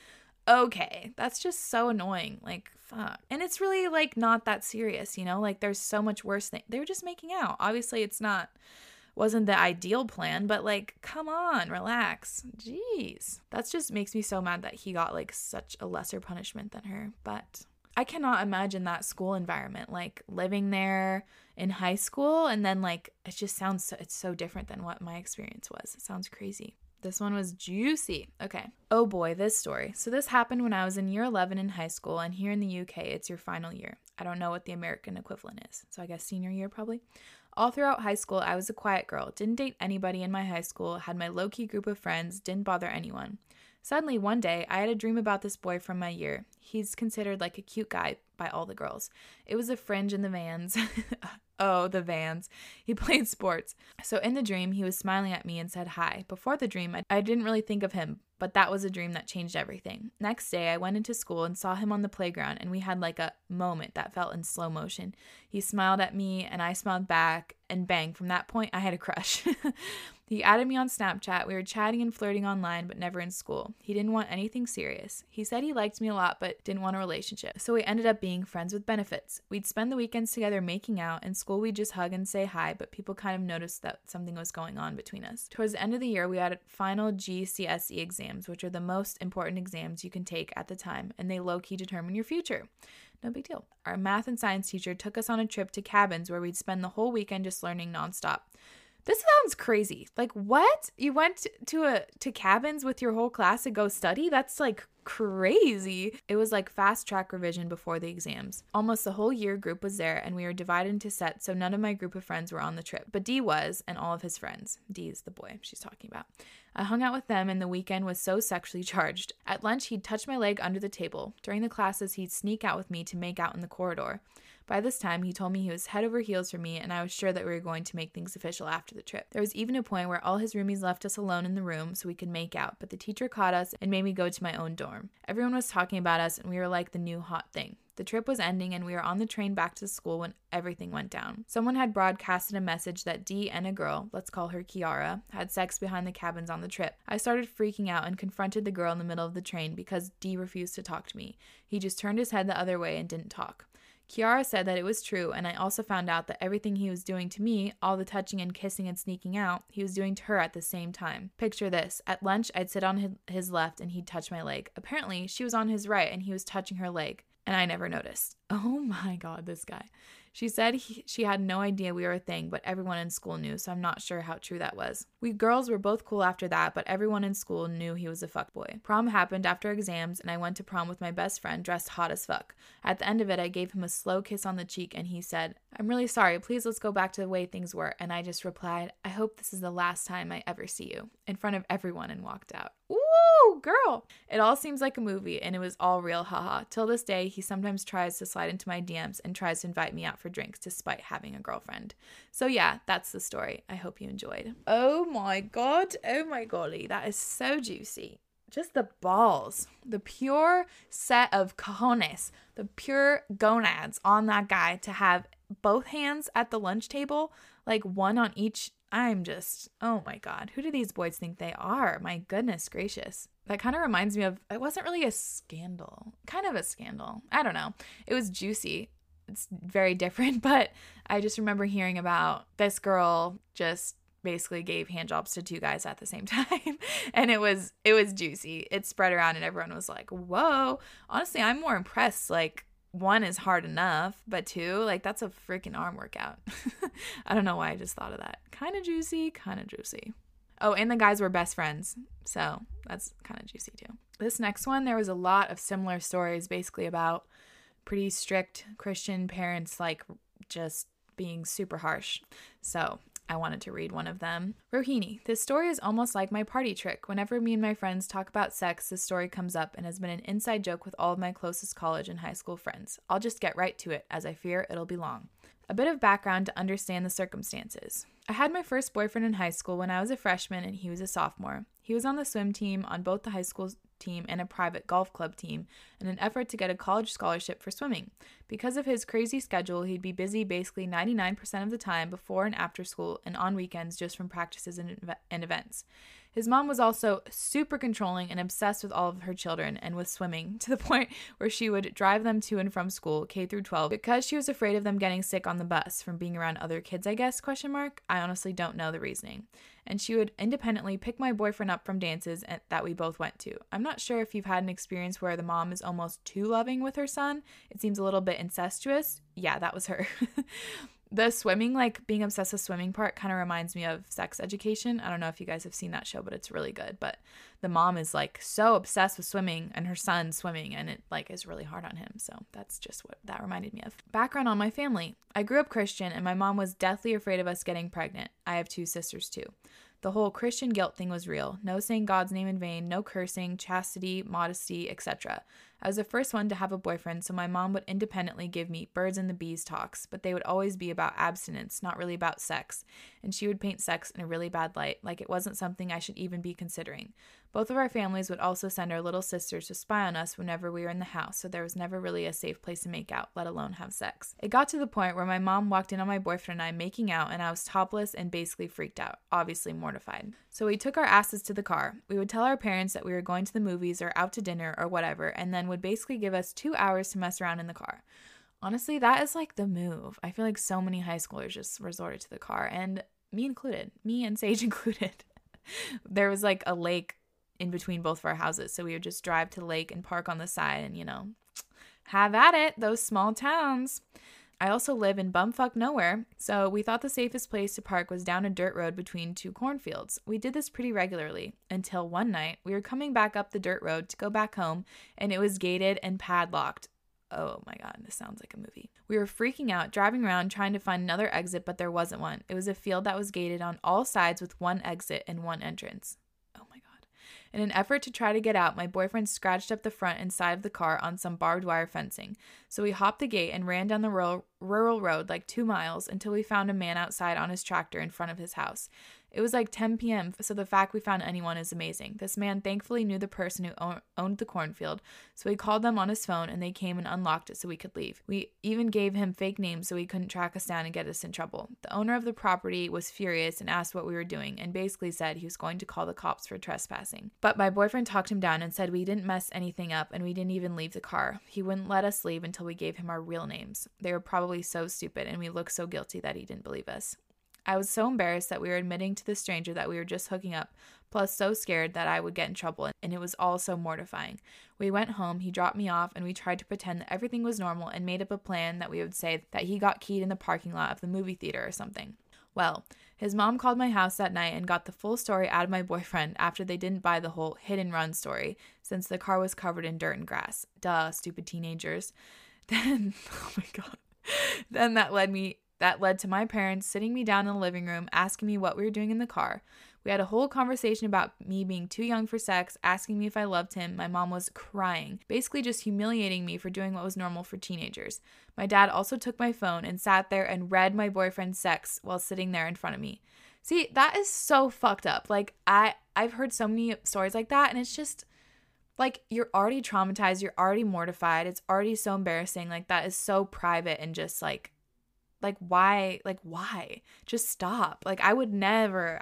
That's just so annoying. Like, fuck. And it's really, like, not that serious, you know? Like, there's so much worse things. They were just making out. Obviously, wasn't the ideal plan, but, like, come on, relax. Jeez. That just makes me so mad that he got, like, such a lesser punishment than her. But I cannot imagine that school environment, like, living there in high school, and then, like, it just sounds it's so different than what my experience was. It sounds crazy. This one was juicy. Okay. Oh boy, this story. So this happened when I was in year 11 in high school, and here in the UK, it's your final year. I don't know what the American equivalent is. So I guess senior year probably. All throughout high school, I was a quiet girl. Didn't date anybody in my high school, had my low-key group of friends, didn't bother anyone. Suddenly, one day, I had a dream about this boy from my year. He's considered like a cute guy by all the girls. It was a fringe in the Vans. Oh, the Vans. He played sports. So in the dream, he was smiling at me and said hi. Before the dream, I didn't really think of him, but that was a dream that changed everything. Next day, I went into school and saw him on the playground, and we had like a moment that felt in slow motion. He smiled at me, and I smiled back, and bang, from that point, I had a crush. He added me on Snapchat. We were chatting and flirting online, but never in school. He didn't want anything serious. He said he liked me a lot, but didn't want a relationship. So we ended up being friends with benefits. We'd spend the weekends together making out. In school, we'd just hug and say hi, but people kind of noticed that something was going on between us. Towards the end of the year, we had final GCSE exams, which are the most important exams you can take at the time, and they low-key determine your future. No big deal. Our math and science teacher took us on a trip to cabins where we'd spend the whole weekend just learning nonstop. This sounds crazy. Like, what? You went to cabins with your whole class to go study? That's like crazy. It was like fast track revision before the exams. Almost the whole year group was there, and we were divided into sets, so none of my group of friends were on the trip. But D was, and all of his friends. D is the boy she's talking about. I hung out with them and the weekend was so sexually charged. At lunch, he'd touch my leg under the table. During the classes, he'd sneak out with me to make out in the corridor. By this time, he told me he was head over heels for me, and I was sure that we were going to make things official after the trip. There was even a point where all his roomies left us alone in the room so we could make out, but the teacher caught us and made me go to my own dorm. Everyone was talking about us, and we were like the new hot thing. The trip was ending, and we were on the train back to school when everything went down. Someone had broadcasted a message that Dee and a girl, let's call her Kiara, had sex behind the cabins on the trip. I started freaking out and confronted the girl in the middle of the train because Dee refused to talk to me. He just turned his head the other way and didn't talk. Kiara said that it was true, and I also found out that everything he was doing to me, all the touching and kissing and sneaking out, he was doing to her at the same time. Picture this. At lunch, I'd sit on his left and he'd touch my leg. Apparently, she was on his right and he was touching her leg, and I never noticed. Oh my God, this guy. She said she had no idea we were a thing, but everyone in school knew, so I'm not sure how true that was. We girls were both cool after that, but everyone in school knew he was a fuckboy. Prom happened after exams, and I went to prom with my best friend dressed hot as fuck. At the end of it, I gave him a slow kiss on the cheek, and he said, "I'm really sorry, please let's go back to the way things were," and I just replied, "I hope this is the last time I ever see you," in front of everyone, and walked out. Ooh, girl! It all seems like a movie, and it was all real, haha. Till this day, he sometimes tries to slide into my DMs and tries to invite me out for drinks despite having a girlfriend. So yeah, that's the story. I hope you enjoyed. Oh my God. Oh my golly. That is so juicy. Just the balls. The pure set of cojones. The pure gonads on that guy to have both hands at the lunch table, like one on each. I'm just, oh my God, who do these boys think they are? My goodness gracious. That kind of reminds me of, it wasn't really a scandal, kind of a scandal. I don't know. It was juicy. It's very different, but I just remember hearing about this girl just basically gave handjobs to two guys at the same time. And it was juicy. It spread around and everyone was like, whoa. Honestly, I'm more impressed. Like, one is hard enough, but two, like, that's a freaking arm workout. I don't know why I just thought of that. Kind of juicy, kind of juicy. Oh, and the guys were best friends, so that's kind of juicy too. This next one, there was a lot of similar stories basically about pretty strict Christian parents, like just being super harsh. So I wanted to read one of them. Rohini, this story is almost like my party trick. Whenever me and my friends talk about sex, this story comes up and has been an inside joke with all of my closest college and high school friends. I'll just get right to it, as I fear it'll be long. A bit of background to understand the circumstances. I had my first boyfriend in high school when I was a freshman and he was a sophomore. He was on the swim team, on both the high school team and a private golf club team, in an effort to get a college scholarship for swimming. Because of his crazy schedule, he'd be busy basically 99% of the time before and after school and on weekends just from practices and events. His mom was also super controlling and obsessed with all of her children and with swimming, to the point where she would drive them to and from school, K through 12, because she was afraid of them getting sick on the bus from being around other kids, I guess, ? I honestly don't know the reasoning. And she would independently pick my boyfriend up from dances that we both went to. I'm not sure if you've had an experience where the mom is almost too loving with her son. It seems a little bit incestuous. Yeah, that was her. The swimming, like being obsessed with swimming part, kind of reminds me of Sex Education. I don't know if you guys have seen that show, but it's really good. But the mom is like so obsessed with swimming and her son swimming, and it like is really hard on him. So that's just what that reminded me of. Background on my family. I grew up Christian and my mom was deathly afraid of us getting pregnant. I have two sisters too. The whole Christian guilt thing was real. No saying God's name in vain, no cursing, chastity, modesty, etc. I was the first one to have a boyfriend, so my mom would independently give me birds and the bees talks, but they would always be about abstinence, not really about sex. And she would paint sex in a really bad light, like it wasn't something I should even be considering. Both of our families would also send our little sisters to spy on us whenever we were in the house, so there was never really a safe place to make out, let alone have sex. It got to the point where my mom walked in on my boyfriend and I making out, and I was topless and basically freaked out, obviously mortified. So we took our asses to the car. We would tell our parents that we were going to the movies or out to dinner or whatever, and then would basically give us 2 hours to mess around in the car. Honestly, that is like the move. I feel like so many high schoolers just resorted to the car, and me included, me and Sage included. There was like a lake in between both of our houses, so we would just drive to the lake and park on the side and, you know, have at it, those small towns. I also live in bumfuck nowhere, so we thought the safest place to park was down a dirt road between two cornfields. We did this pretty regularly, until one night we were coming back up the dirt road to go back home, and it was gated and padlocked. Oh my God, this sounds like a movie. We were freaking out, driving around trying to find another exit, but there wasn't one. It was a field that was gated on all sides with one exit and one entrance. Oh my In an effort to try to get out, my boyfriend scratched up the front and side of the car on some barbed wire fencing. So we hopped the gate and ran down the rural road like 2 miles until we found a man outside on his tractor in front of his house. It was like 10 p.m., so the fact we found anyone is amazing. This man thankfully knew the person who owned the cornfield, so he called them on his phone and they came and unlocked it so we could leave. We even gave him fake names so he couldn't track us down and get us in trouble. The owner of the property was furious and asked what we were doing and basically said he was going to call the cops for trespassing. But my boyfriend talked him down and said we didn't mess anything up and we didn't even leave the car. He wouldn't let us leave until we gave him our real names. They were probably so stupid and we looked so guilty that he didn't believe us. I was so embarrassed that we were admitting to the stranger that we were just hooking up, plus so scared that I would get in trouble, and it was all so mortifying. We went home, he dropped me off, and we tried to pretend that everything was normal and made up a plan that we would say that he got keyed in the parking lot of the movie theater or something. Well, his mom called my house that night and got the full story out of my boyfriend after they didn't buy the whole hit and run story, since the car was covered in dirt and grass. Duh, stupid teenagers. Then, oh my God, then that led to my parents sitting me down in the living room, asking me what we were doing in the car. We had a whole conversation about me being too young for sex, asking me if I loved him. My mom was crying, basically just humiliating me for doing what was normal for teenagers. My dad also took my phone and sat there and read my boyfriend's sex while sitting there in front of me. See, that is so fucked up. Like, I've heard so many stories like that, and it's just, like, you're already traumatized, you're already mortified, it's already so embarrassing. Like, that is so private and just, like, why? Like, why? Just stop. Like, I would never.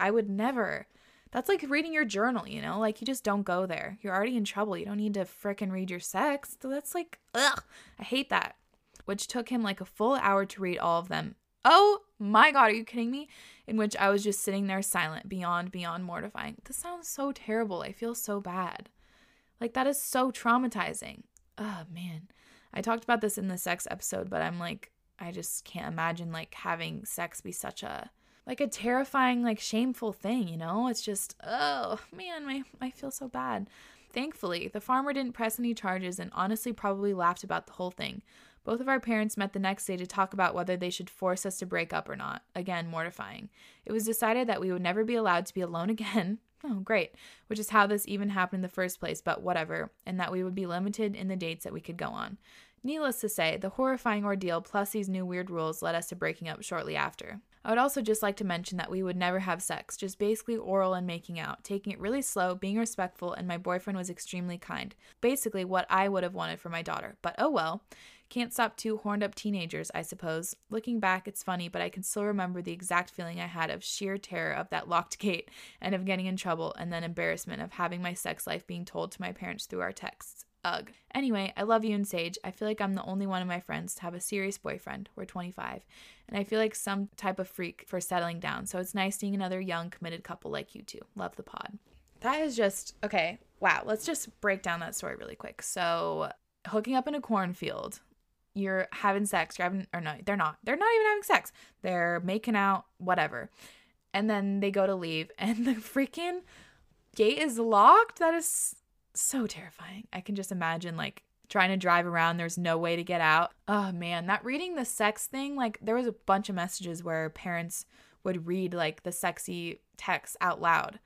That's like reading your journal, you know? Like, you just don't go there. You're already in trouble. You don't need to frickin' read your sex. So that's like, ugh. I hate that. Which took him like a full hour to read all of them. Oh my God, are you kidding me? In which I was just sitting there silent, beyond mortifying. This sounds so terrible. I feel so bad. Like, that is so traumatizing. Oh, man. I talked about this in the sex episode, but I'm like, I just can't imagine, like, having sex be such a, like, a terrifying, like, shameful thing, you know? It's just, oh, man, I feel so bad. Thankfully, the farmer didn't press any charges and honestly probably laughed about the whole thing. Both of our parents met the next day to talk about whether they should force us to break up or not. Again, mortifying. It was decided that we would never be allowed to be alone again. Oh, great. Which is how this even happened in the first place, but whatever. And that we would be limited in the dates that we could go on. Needless to say, the horrifying ordeal plus these new weird rules led us to breaking up shortly after. I would also just like to mention that we would never have sex, just basically oral and making out, taking it really slow, being respectful, and my boyfriend was extremely kind. Basically what I would have wanted for my daughter. But oh well. Can't stop two horned up teenagers, I suppose. Looking back, it's funny, but I can still remember the exact feeling I had of sheer terror of that locked gate and of getting in trouble, and then embarrassment of having my sex life being told to my parents through our texts. Ugh. Anyway, I love you and Sage. I feel like I'm the only one of my friends to have a serious boyfriend. We're 25. And I feel like some type of freak for settling down. So it's nice seeing another young, committed couple like you two. Love the pod. That is just, okay, wow. Let's just break down that story really quick. So hooking up in a cornfield, you're having sex, they're not even having sex. They're making out, whatever. And then they go to leave and the freaking gate is locked. That is so terrifying. I can just imagine, like, trying to drive around. There's no way to get out. Oh, man. That reading the sex thing, like, there was a bunch of messages where parents would read, like, the sexy text out loud.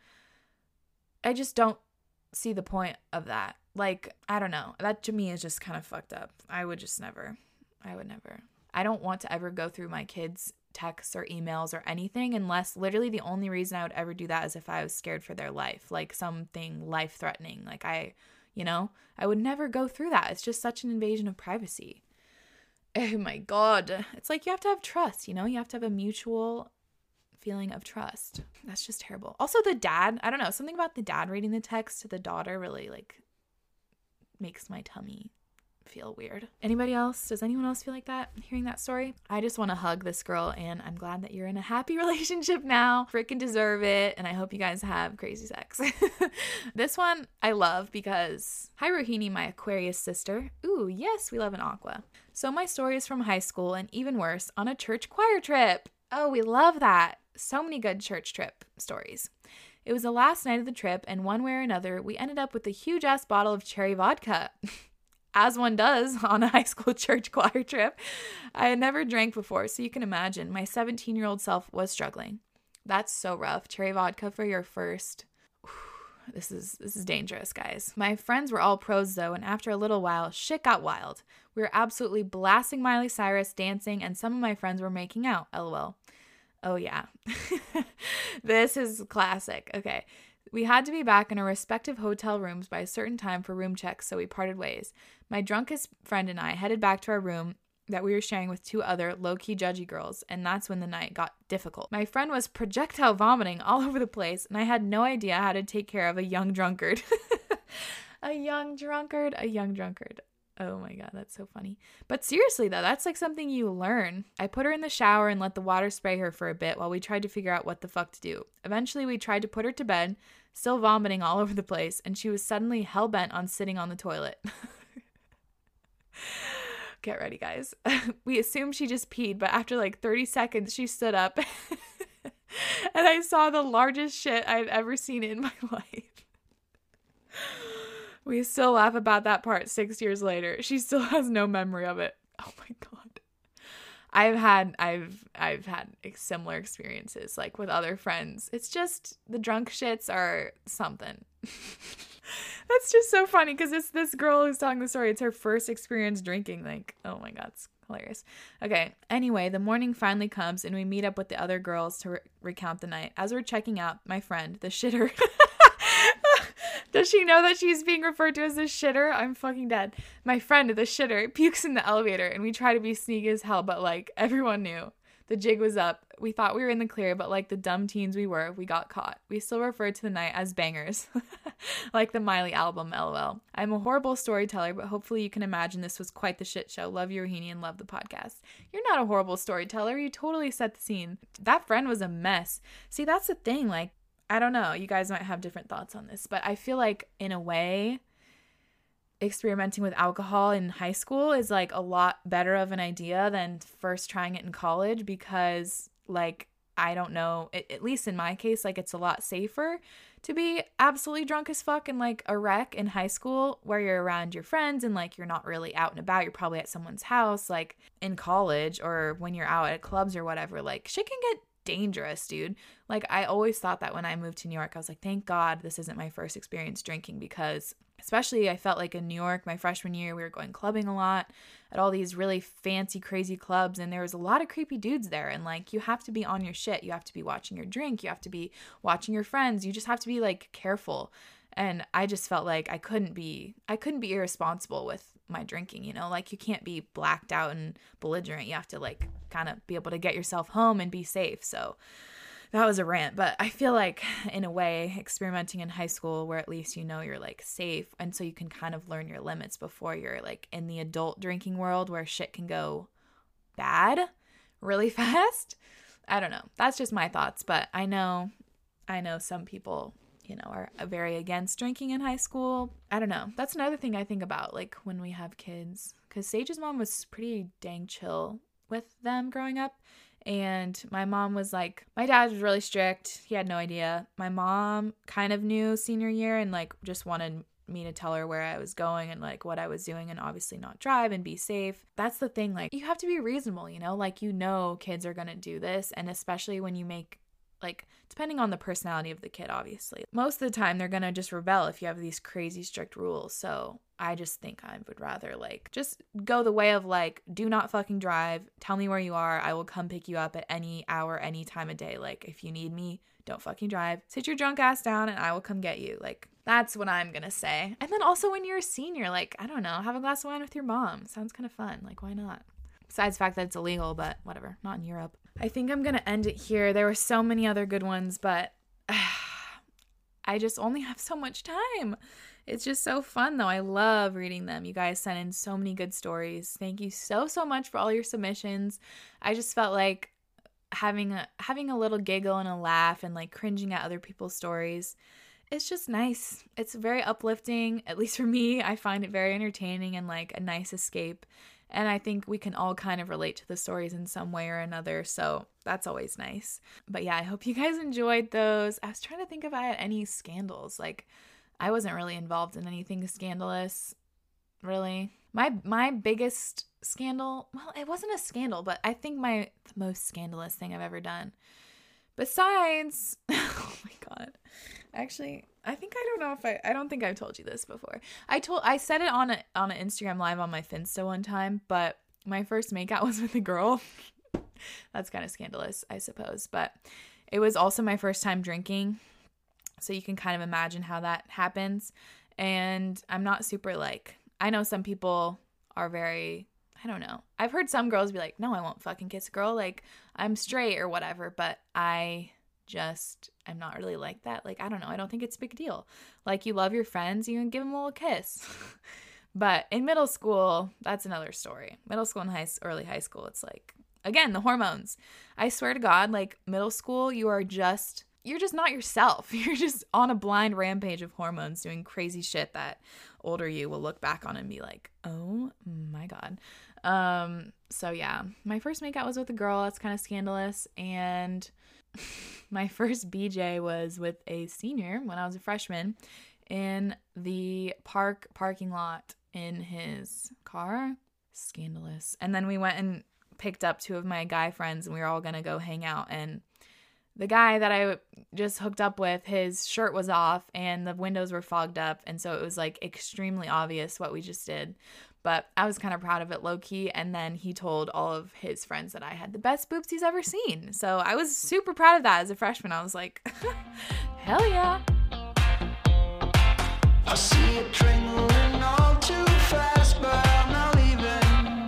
I just don't see the point of that. Like, I don't know. That, to me, is just kind of fucked up. I would never. I don't want to ever go through my kids' texts or emails or anything unless literally the only reason I would ever do that is if I was scared for their life, like something life-threatening. Like I would never go through that. It's just such an invasion of privacy. Oh my God. It's like you have to have trust, you know? You have to have a mutual feeling of trust. That's just terrible. Also the dad, I don't know, something about the dad reading the text to the daughter really, like, makes my tummy feel weird. Anybody else? Does anyone else feel like that hearing that story? I just want to hug this girl, and I'm glad that you're in a happy relationship now. Freaking deserve it, and I hope you guys have crazy sex. This one I love because, hi Rohini, my Aquarius sister. Ooh, yes, we love an aqua. So my story is from high school, and even worse, on a church choir trip. Oh, we love that. So many good church trip stories. It was the last night of the trip, and one way or another, we ended up with a huge-ass bottle of cherry vodka. As one does on a high school church choir trip. I had never drank before, so you can imagine my 17-year-old self was struggling. That's so rough. Cherry vodka for your first. This is dangerous, guys. My friends were all pros though, and after a little while, shit got wild. We were absolutely blasting Miley Cyrus, dancing, and some of my friends were making out. LOL. Oh yeah. This is classic. Okay. We had to be back in our respective hotel rooms by a certain time for room checks, so we parted ways. My drunkest friend and I headed back to our room that we were sharing with two other low-key judgy girls, and that's when the night got difficult. My friend was projectile vomiting all over the place, and I had no idea how to take care of a young drunkard. A young drunkard. Oh my God, that's so funny. But seriously though, that's like something you learn. I put her in the shower and let the water spray her for a bit while we tried to figure out what the fuck to do. Eventually we tried to put her to bed, still vomiting all over the place, and she was suddenly hell-bent on sitting on the toilet. Get ready, guys. We assumed she just peed, but after like 30 seconds, she stood up and I saw the largest shit I've ever seen in my life. We still laugh about that part 6 years later. She still has no memory of it. Oh my God. I've had similar experiences like with other friends. It's just the drunk shits are something. That's just so funny because it's this girl who's telling the story. It's her first experience drinking. Like, oh my God, it's hilarious. Okay, anyway, the morning finally comes and we meet up with the other girls to recount the night. As we're checking out, my friend, the shitter. Does she know that she's being referred to as the shitter? I'm fucking dead. My friend, the shitter, pukes in the elevator and we try to be sneaky as hell, but like everyone knew. The jig was up. We thought we were in the clear, but like the dumb teens we were, we got caught. We still refer to the night as bangers. Like the Miley album, LOL. I'm a horrible storyteller, but hopefully you can imagine this was quite the shit show. Love you, Rohini, and love the podcast. You're not a horrible storyteller. You totally set the scene. That friend was a mess. See, that's the thing. Like, I don't know. You guys might have different thoughts on this, but I feel like in a way, experimenting with alcohol in high school is like a lot better of an idea than first trying it in college because like, I don't know, at least in my case, like it's a lot safer to be absolutely drunk as fuck and like a wreck in high school where you're around your friends and like you're not really out and about. You're probably at someone's house. Like in college or when you're out at clubs or whatever, like shit can get dangerous, dude. Like I always thought that when I moved to New York, I was like, thank God this isn't my first experience drinking because especially I felt like in New York, my freshman year, we were going clubbing a lot at all these really fancy, crazy clubs. And there was a lot of creepy dudes there. And like, you have to be on your shit. You have to be watching your drink. You have to be watching your friends. You just have to be like careful. And I just felt like I couldn't be irresponsible with my drinking, you know, like you can't be blacked out and belligerent. You have to like kind of be able to get yourself home and be safe. So that was a rant, but I feel like in a way experimenting in high school where at least you know you're like safe and so you can kind of learn your limits before you're like in the adult drinking world where shit can go bad really fast. I don't know. That's just my thoughts, but I know some people, you know, are very against drinking in high school. I don't know. That's another thing I think about like when we have kids because Sage's mom was pretty dang chill with them growing up. And my mom was like, my dad was really strict. He had no idea. My mom kind of knew senior year and like just wanted me to tell her where I was going and like what I was doing and obviously not drive and be safe. That's the thing. Like you have to be reasonable, you know, like, you know, kids are going to do this. And especially when you make like, depending on the personality of the kid, obviously, most of the time they're going to just rebel if you have these crazy strict rules. So I just think I would rather like just go the way of like, do not fucking drive. Tell me where you are. I will come pick you up at any hour, any time of day. Like if you need me, don't fucking drive. Sit your drunk ass down and I will come get you. Like that's what I'm going to say. And then also when you're a senior, like, I don't know, have a glass of wine with your mom. Sounds kind of fun. Like why not? Besides the fact that it's illegal, but whatever, not in Europe. I think I'm going to end it here. There were so many other good ones, but I just only have so much time. It's just so fun, though. I love reading them. You guys sent in so many good stories. Thank you so much for all your submissions. I just felt like having a little giggle and a laugh and like cringing at other people's stories. It's just nice. It's very uplifting. At least for me, I find it very entertaining and like a nice escape. And I think we can all kind of relate to the stories in some way or another. So that's always nice. But yeah, I hope you guys enjoyed those. I was trying to think if I had any scandals. Like, I wasn't really involved in anything scandalous, really. My biggest scandal, well, it wasn't a scandal, but I think the most scandalous thing I've ever done. Besides, oh my God. Actually, I don't think I've told you this before. I said it on an Instagram live on my Finsta one time, but my first makeout was with a girl. That's kind of scandalous, I suppose, but it was also my first time drinking. So you can kind of imagine how that happens. And I'm not super like, I know some people are very, I don't know. I've heard some girls be like, no, I won't fucking kiss a girl. Like, I'm straight or whatever. But I'm not really like that. Like, I don't know. I don't think it's a big deal. Like, you love your friends, you can give them a little kiss. But in middle school, that's another story. Middle school and early high school, it's like, again, the hormones. I swear to God, like, middle school, you're just not yourself. You're just on a blind rampage of hormones doing crazy shit that older you will look back on and be like, oh my God. So yeah, my first makeout was with a girl. That's kind of scandalous. And my first BJ was with a senior when I was a freshman in the parking lot in his car. Scandalous. And then we went and picked up two of my guy friends and we were all going to go hang out, and the guy that I just hooked up with, his shirt was off and the windows were fogged up. And so it was like extremely obvious what we just did. But I was kind of proud of it low key. And then he told all of his friends that I had the best boobs he's ever seen. So I was super proud of that as a freshman. I was like, hell yeah. I see it trembling all too fast, but I'm not leaving.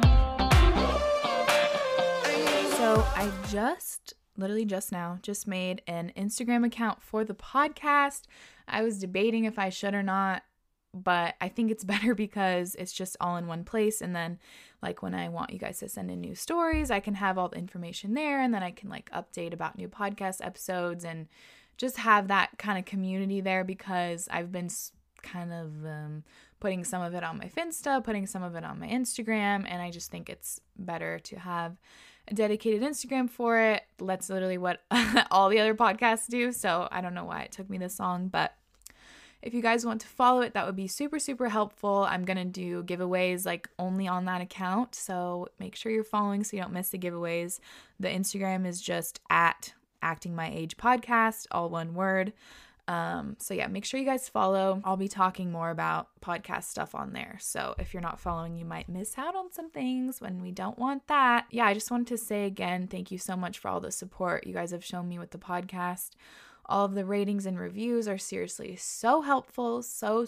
So I literally just made an Instagram account for the podcast. I was debating if I should or not, but I think it's better because it's just all in one place. And then like when I want you guys to send in new stories, I can have all the information there, and then I can like update about new podcast episodes and just have that kind of community there, because I've been kind of putting some of it on my Finsta, putting some of it on my Instagram, and I just think it's better to have a dedicated Instagram for it. That's literally what all the other podcasts do. So I don't know why it took me this long, but if you guys want to follow it, that would be super, super helpful. I'm going to do giveaways like only on that account. So make sure you're following so you don't miss the giveaways. The Instagram is just at Acting My Age Podcast, all one word. So yeah, make sure you guys follow. I'll be talking more about podcast stuff on there. So if you're not following, you might miss out on some things when we don't want that. Yeah, I just wanted to say again, thank you so much for all the support you guys have shown me with the podcast. All of the ratings and reviews are seriously so helpful. So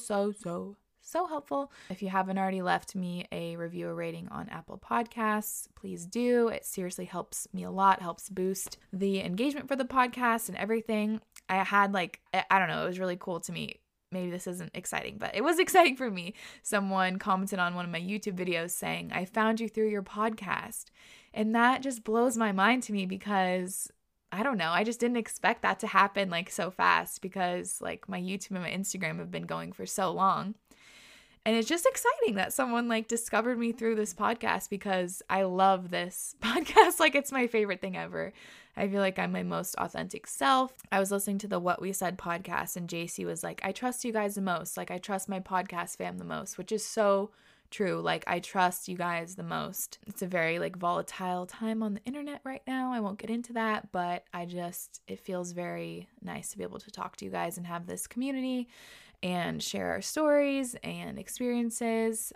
helpful. If you haven't already left me a review or rating on Apple Podcasts, please do. It seriously helps me a lot, helps boost the engagement for the podcast and everything. I had I don't know, it was really cool to me. Maybe this isn't exciting, but it was exciting for me. Someone commented on one of my YouTube videos saying, I found you through your podcast. And that just blows my mind to me, because I don't know, I just didn't expect that to happen like so fast, because like my YouTube and my Instagram have been going for so long. And it's just exciting that someone like discovered me through this podcast, because I love this podcast. Like, it's my favorite thing ever. I feel like I'm my most authentic self. I was listening to the What We Said podcast, and JC was like, I trust you guys the most. Like, I trust my podcast fam the most, which is so true. Like, I trust you guys the most. It's a very like volatile time on the internet right now. I won't get into that, but it feels very nice to be able to talk to you guys and have this community and share our stories and experiences.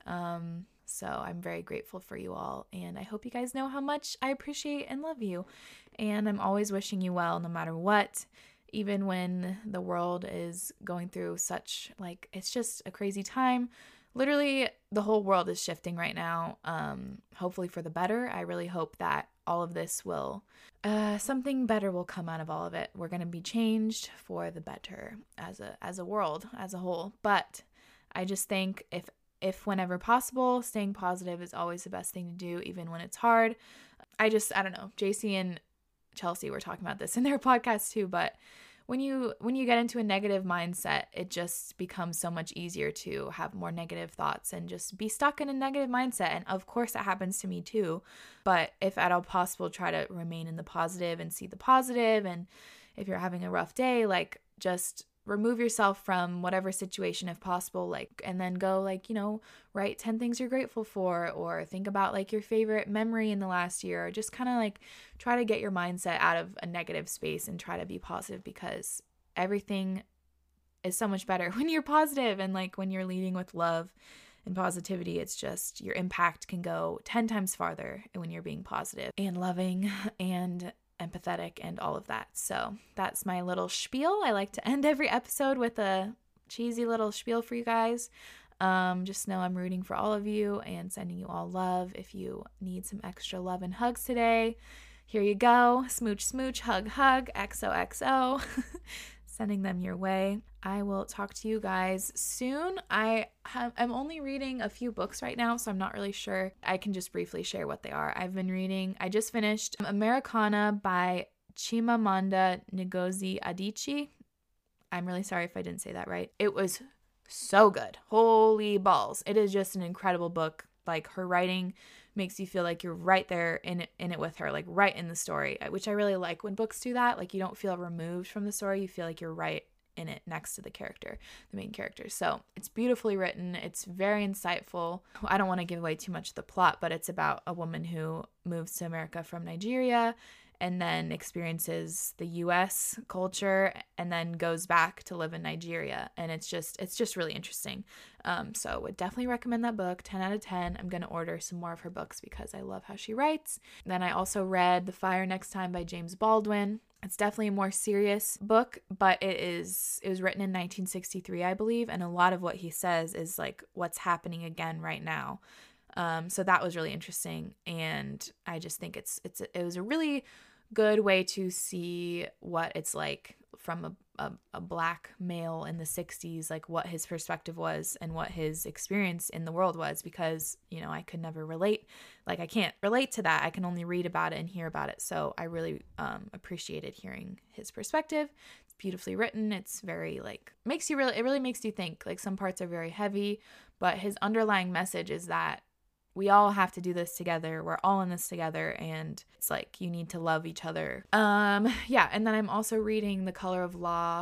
So I'm very grateful for you all, and I hope you guys know how much I appreciate and love you. And I'm always wishing you well no matter what, even when the world is going through such, like, it's just a crazy time. Literally, the whole world is shifting right now, hopefully for the better. I really hope that all of this will, something better will come out of all of it. We're going to be changed for the better as a world, as a whole. But I just think if whenever possible, staying positive is always the best thing to do, even when it's hard. I don't know, JC and Chelsea were talking about this in their podcast too, but when you get into a negative mindset, it just becomes so much easier to have more negative thoughts and just be stuck in a negative mindset. And of course that happens to me too. But if at all possible, try to remain in the positive and see the positive. And if you're having a rough day, like, just remove yourself from whatever situation if possible, like, and then go, like, write 10 things you're grateful for, or think about like your favorite memory in the last year, or just kind of like try to get your mindset out of a negative space and try to be positive, because everything is so much better when you're positive, and like when you're leading with love and positivity, it's just your impact can go 10 times farther when you're being positive and loving and empathetic and all of that. So that's my little spiel. I like to end every episode with a cheesy little spiel for you guys. Just know I'm rooting for all of you and sending you all love. If you need some extra love and hugs today, here you go. Smooch, smooch, hug, hug, XOXO. Sending them your way. I will talk to you guys soon. I'm only reading a few books right now, so I'm not really sure. I can just briefly share what they are. I just finished Americana by Chimamanda Ngozi Adichie. I'm really sorry if I didn't say that right. It was so good. Holy balls. It is just an incredible book. Like, her writing makes you feel like you're right there in it with her, like right in the story, which I really like when books do that. Like, you don't feel removed from the story. You feel like you're right in it next to the main character. So it's beautifully written. It's very insightful. I don't want to give away too much of the plot, but it's about a woman who moves to America from Nigeria and then experiences the US culture and then goes back to live in Nigeria. And it's just really interesting. So would definitely recommend that book, 10 out of 10. I'm going to order some more of her books because I love how she writes. Then I also read The Fire Next Time by James Baldwin. It's definitely a more serious book, but it was written in 1963, I believe. And a lot of what he says is like what's happening again right now. So that was really interesting. And I just think it was a really good way to see what it's like from a black male in the 60s, like what his perspective was and what his experience in the world was, because, you know, I could never relate. Like, I can't relate to that. I can only read about it and hear about it. So I really appreciated hearing his perspective. It's beautifully written. It's very like, it really makes you think. Like, some parts are very heavy, but his underlying message is that we all have to do this together. We're all in this together. And it's like, you need to love each other. Yeah. And then I'm also reading The Color of Law.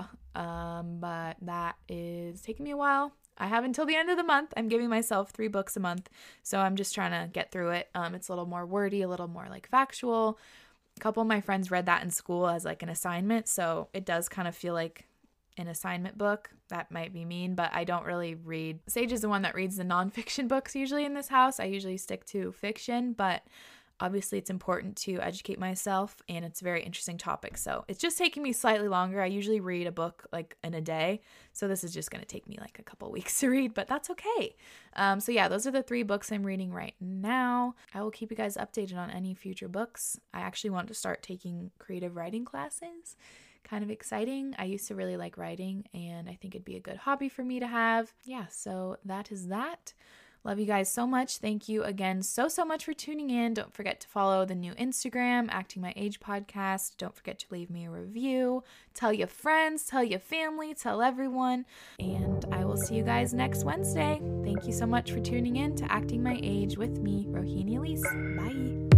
But that is taking me a while. I have until the end of the month. I'm giving myself 3 books a month. So I'm just trying to get through it. It's a little more wordy, a little more like factual. A couple of my friends read that in school as like an assignment. So it does kind of feel like an assignment book. That might be mean, but I don't really read. Sage is the one that reads the nonfiction books usually in this house. I usually stick to fiction, but obviously it's important to educate myself, and it's a very interesting topic. So it's just taking me slightly longer. I usually read a book like in a day. So this is just going to take me like a couple weeks to read, but that's okay. So yeah, those are the 3 books I'm reading right now. I will keep you guys updated on any future books. I actually want to start taking creative writing classes. Kind of exciting. I used to really like writing, and I think it'd be a good hobby for me to have. Yeah, so that is that. Love you guys so much. Thank you again so much for tuning in. Don't forget to follow the new Instagram, Acting My Age Podcast. Don't forget to leave me a review. Tell your friends, tell your family, tell everyone. And I will see you guys next Wednesday. Thank you so much for tuning in to Acting My Age with me, Rohini Elise. Bye.